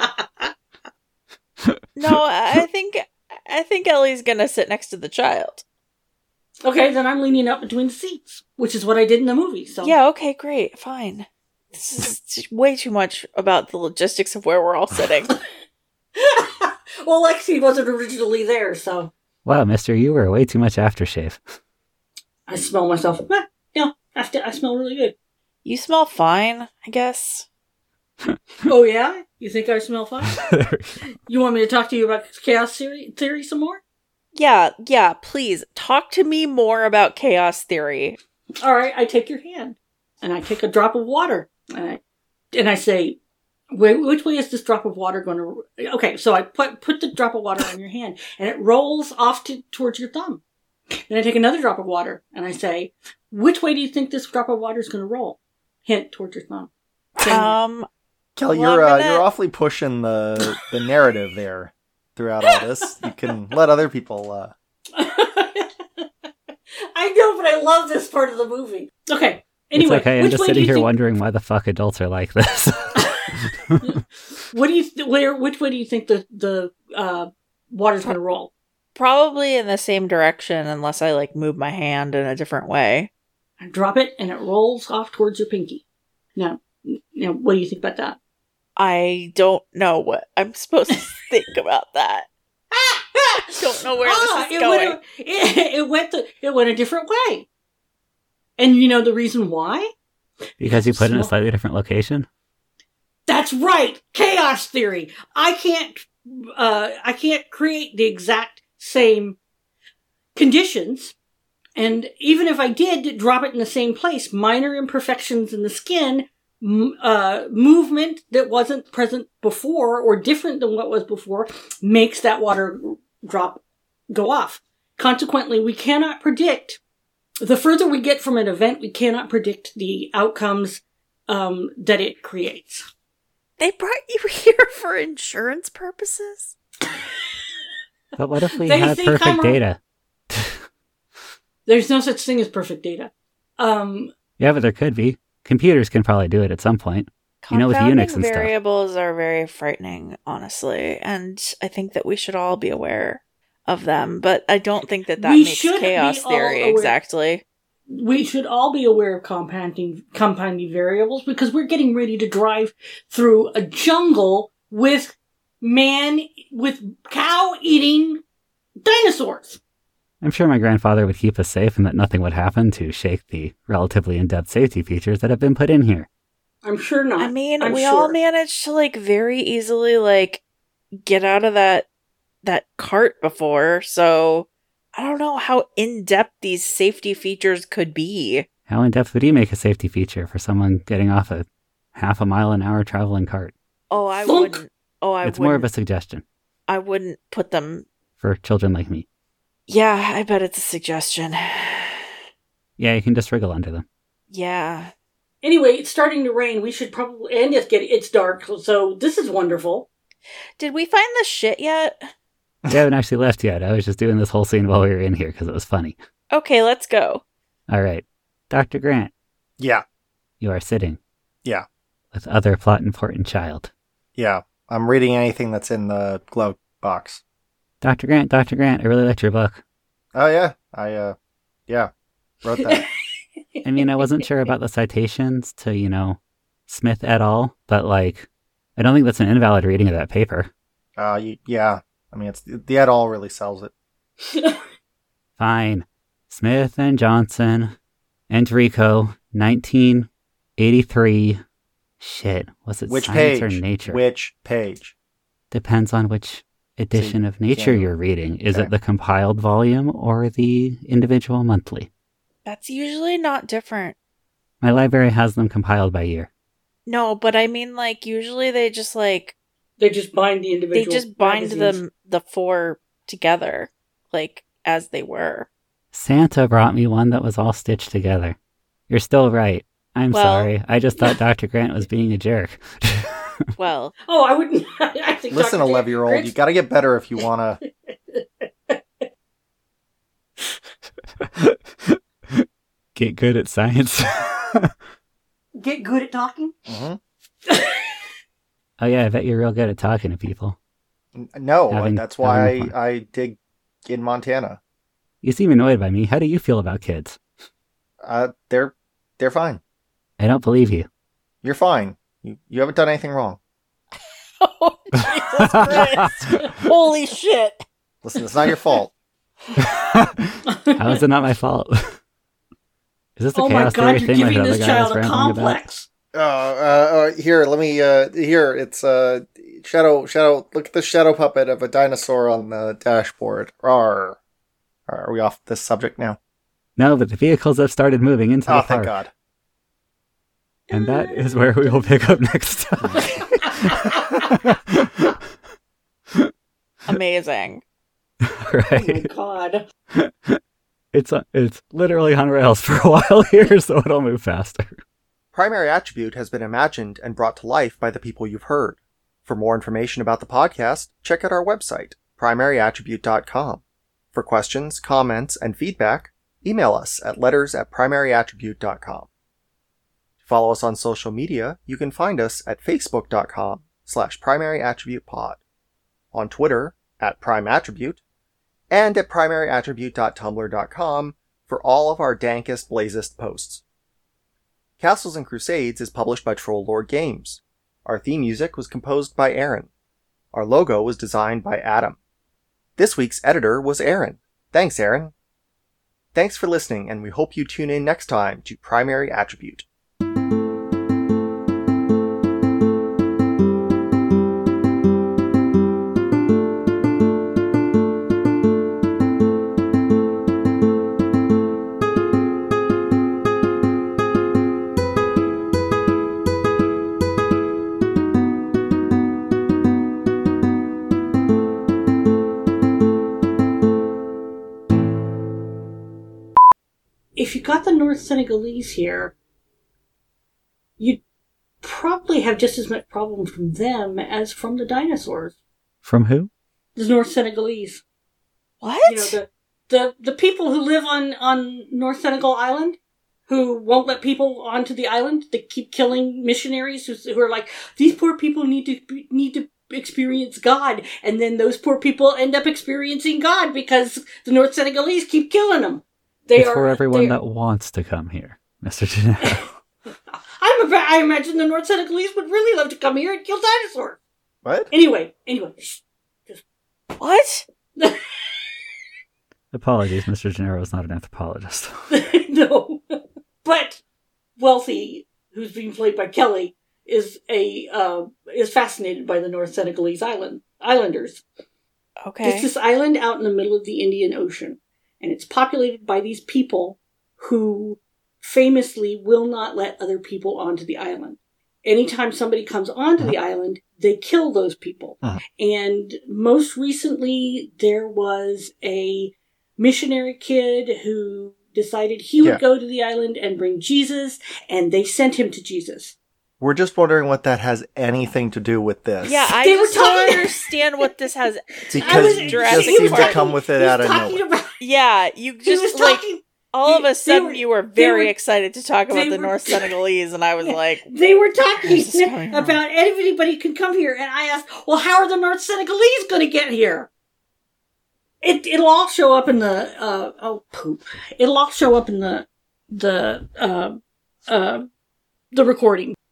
No, I think Ellie's gonna sit next to the child. Okay, then I'm leaning up between the seats, which is what I did in the movie. So Yeah, okay, great, fine. This is way too much about the logistics of where we're all sitting. Well, Lexi wasn't originally there, so Wow, mister, you were way too much aftershave. I smell myself. I smell really good. You smell fine, I guess. Oh yeah, you think I smell fine? There we go. You want me to talk to you about chaos theory some more? Yeah, please talk to me more about chaos theory. All right, I take your hand and I take a drop of water and I say, which way is this drop of water going to? Okay, so I put the drop of water on your hand and it rolls off towards your thumb. Then I take another drop of water and I say, which way do you think this drop of water is going to roll? Hint towards your thumb. Kelly, Well, you're awfully pushing the narrative there throughout all this. You can let other people. I know, but I love this part of the movie. Okay. Anyway, it's okay. I'm which just way do sitting you here think- wondering why the fuck adults are like this. What do you? Which way do you think the water's going to roll? Probably in the same direction, unless I like move my hand in a different way. I drop it, and it rolls off towards your pinky. Now, what do you think about that? I don't know what I'm supposed to think about that. I don't know where this is going. It went a different way. And you know the reason why? Because you put it in a slightly different location? That's right. Chaos theory. I can't create the exact same conditions. And even if I did drop it in the same place, minor imperfections in the skin, movement that wasn't present before or different than what was before makes that water drop go off. Consequently, we cannot predict. The further we get from an event, we cannot predict the outcomes that it creates. They brought you here for insurance purposes? But what if we They had think perfect I'm a- data? There's no such thing as perfect data. Yeah, but there could be. Computers can probably do it at some point. You know, with Confounding Unix and stuff. variables are very frightening, honestly, and I think that we should all be aware of them. But I don't think that We makes should chaos be all theory aware. exactly. We should all be aware of compounding variables because we're getting ready to drive through a jungle with cow eating dinosaurs. I'm sure my grandfather would keep us safe and that nothing would happen to shake the relatively in-depth safety features that have been put in here. I'm sure not. I mean, I'm we sure. all managed to like very easily like get out of that cart before, so I don't know how in-depth these safety features could be. How in-depth would you make a safety feature for someone getting off a half a mile an hour traveling cart? Oh, I Thunk. wouldn't. Oh, It's more of a suggestion I wouldn't put them. for children like me. Yeah, I bet it's a suggestion. Yeah, you can just wriggle under them. Yeah. Anyway, it's starting to rain. We should probably and it's dark, so this is wonderful. Did we find the shit yet? We haven't actually left yet. I was just doing this whole scene while we were in here because it was funny. Okay, let's go. All right. Dr. Grant, Yeah, you are sitting. Yeah. With other plot important child. yeah. I'm reading anything that's in the glove box. Dr. Grant, I really liked your book. Oh yeah, I wrote that. I mean, I wasn't sure about the citations to, Smith et al., but, I don't think that's an invalid reading of that paper. Yeah. I mean, it's the et al. Really sells it. Fine. Smith and Johnson, Enrico, 1983. Shit, was it Which Science page? or Nature? Which page? Depends on which edition of Nature can't- you're reading. Is okay. it the compiled volume or the individual monthly? That's usually not different. My library has them compiled by year. No, but I mean, like, usually they just, like, They just bind the they individual. just bind magazines. the four together, like, as they were. Santa brought me one that was all stitched together. You're still right. I'm Well- sorry. I just thought Dr. Grant was being a jerk. Well, Oh, I wouldn't. I think Listen, Dr. 11-year-old, Grant- you got to get better if you want to. Get good at science. get good at talking. Mhm. Oh yeah, I bet you're real good at talking to people. No, Having- that's why having fun. I dig in Montana. You seem annoyed by me. How do you feel about kids? They're fine. I don't believe you. You're fine. You haven't done anything wrong. oh, Jesus Christ. Holy shit. Listen, it's not your fault. How is it not my fault? Is this a Oh my chaos god, theory you're thing like giving the other this guy was child a rambling about? complex. Here, let me, here, it's, shadow, look at the shadow puppet of a dinosaur on the dashboard. Rawr. Are we off this subject now? No, but the vehicles have started moving into Oh, the thank park. God. And that is where we will pick up next time. Amazing. Oh my Right. god. It's literally on rails for a while here, so it'll move faster. Primary Attribute has been imagined and brought to life by the people you've heard. For more information about the podcast, check out our website, primaryattribute.com. For questions, comments, and feedback, email us at letters@primaryattribute.com. To follow us on social media, you can find us at facebook.com/primaryattributepod, on Twitter @primeattribute, and at primaryattribute.tumblr.com for all of our dankest, blazest posts. Castles and Crusades is published by Troll Lord Games. Our theme music was composed by Aaron. Our logo was designed by Adam. This week's editor was Aaron. Thanks, Aaron. Thanks for listening, and we hope you tune in next time to Primary Attribute. If you got the North Senegalese here, you'd probably have just as much problem from them as from the dinosaurs. From who? The North Senegalese. What? You know, the people who live on North Senegal Island, who won't let people onto the island. They keep killing missionaries who are like, these poor people need to experience God, and then those poor people end up experiencing God because the North Senegalese keep killing them. It's for everyone that wants to come here, Mr. Gennaro. I imagine the North Senegalese would really love to come here and kill dinosaurs. What? Anyway. What? Apologies, Mr. Gennaro is not an anthropologist. No. But Wealthy, who's being played by Kelly, is fascinated by the North Senegalese islanders. Okay. It's this island out in the middle of the Indian Ocean. And it's populated by these people who famously will not let other people onto the island. Anytime somebody comes onto the island, they kill those people. And most recently, there was a missionary kid who decided he would go to the island and bring Jesus, and they sent him to Jesus. We're just wondering what that has anything to do with this. Yeah, I just don't understand what this has. Because you just seem to come with it out of nowhere. Yeah, you just all of a sudden you were very excited to talk about the North Senegalese, and I was like, they were talking about anybody could come here, and I asked, well, how are the North Senegalese going to get here? It'll all show up in the It'll all show up in the recording.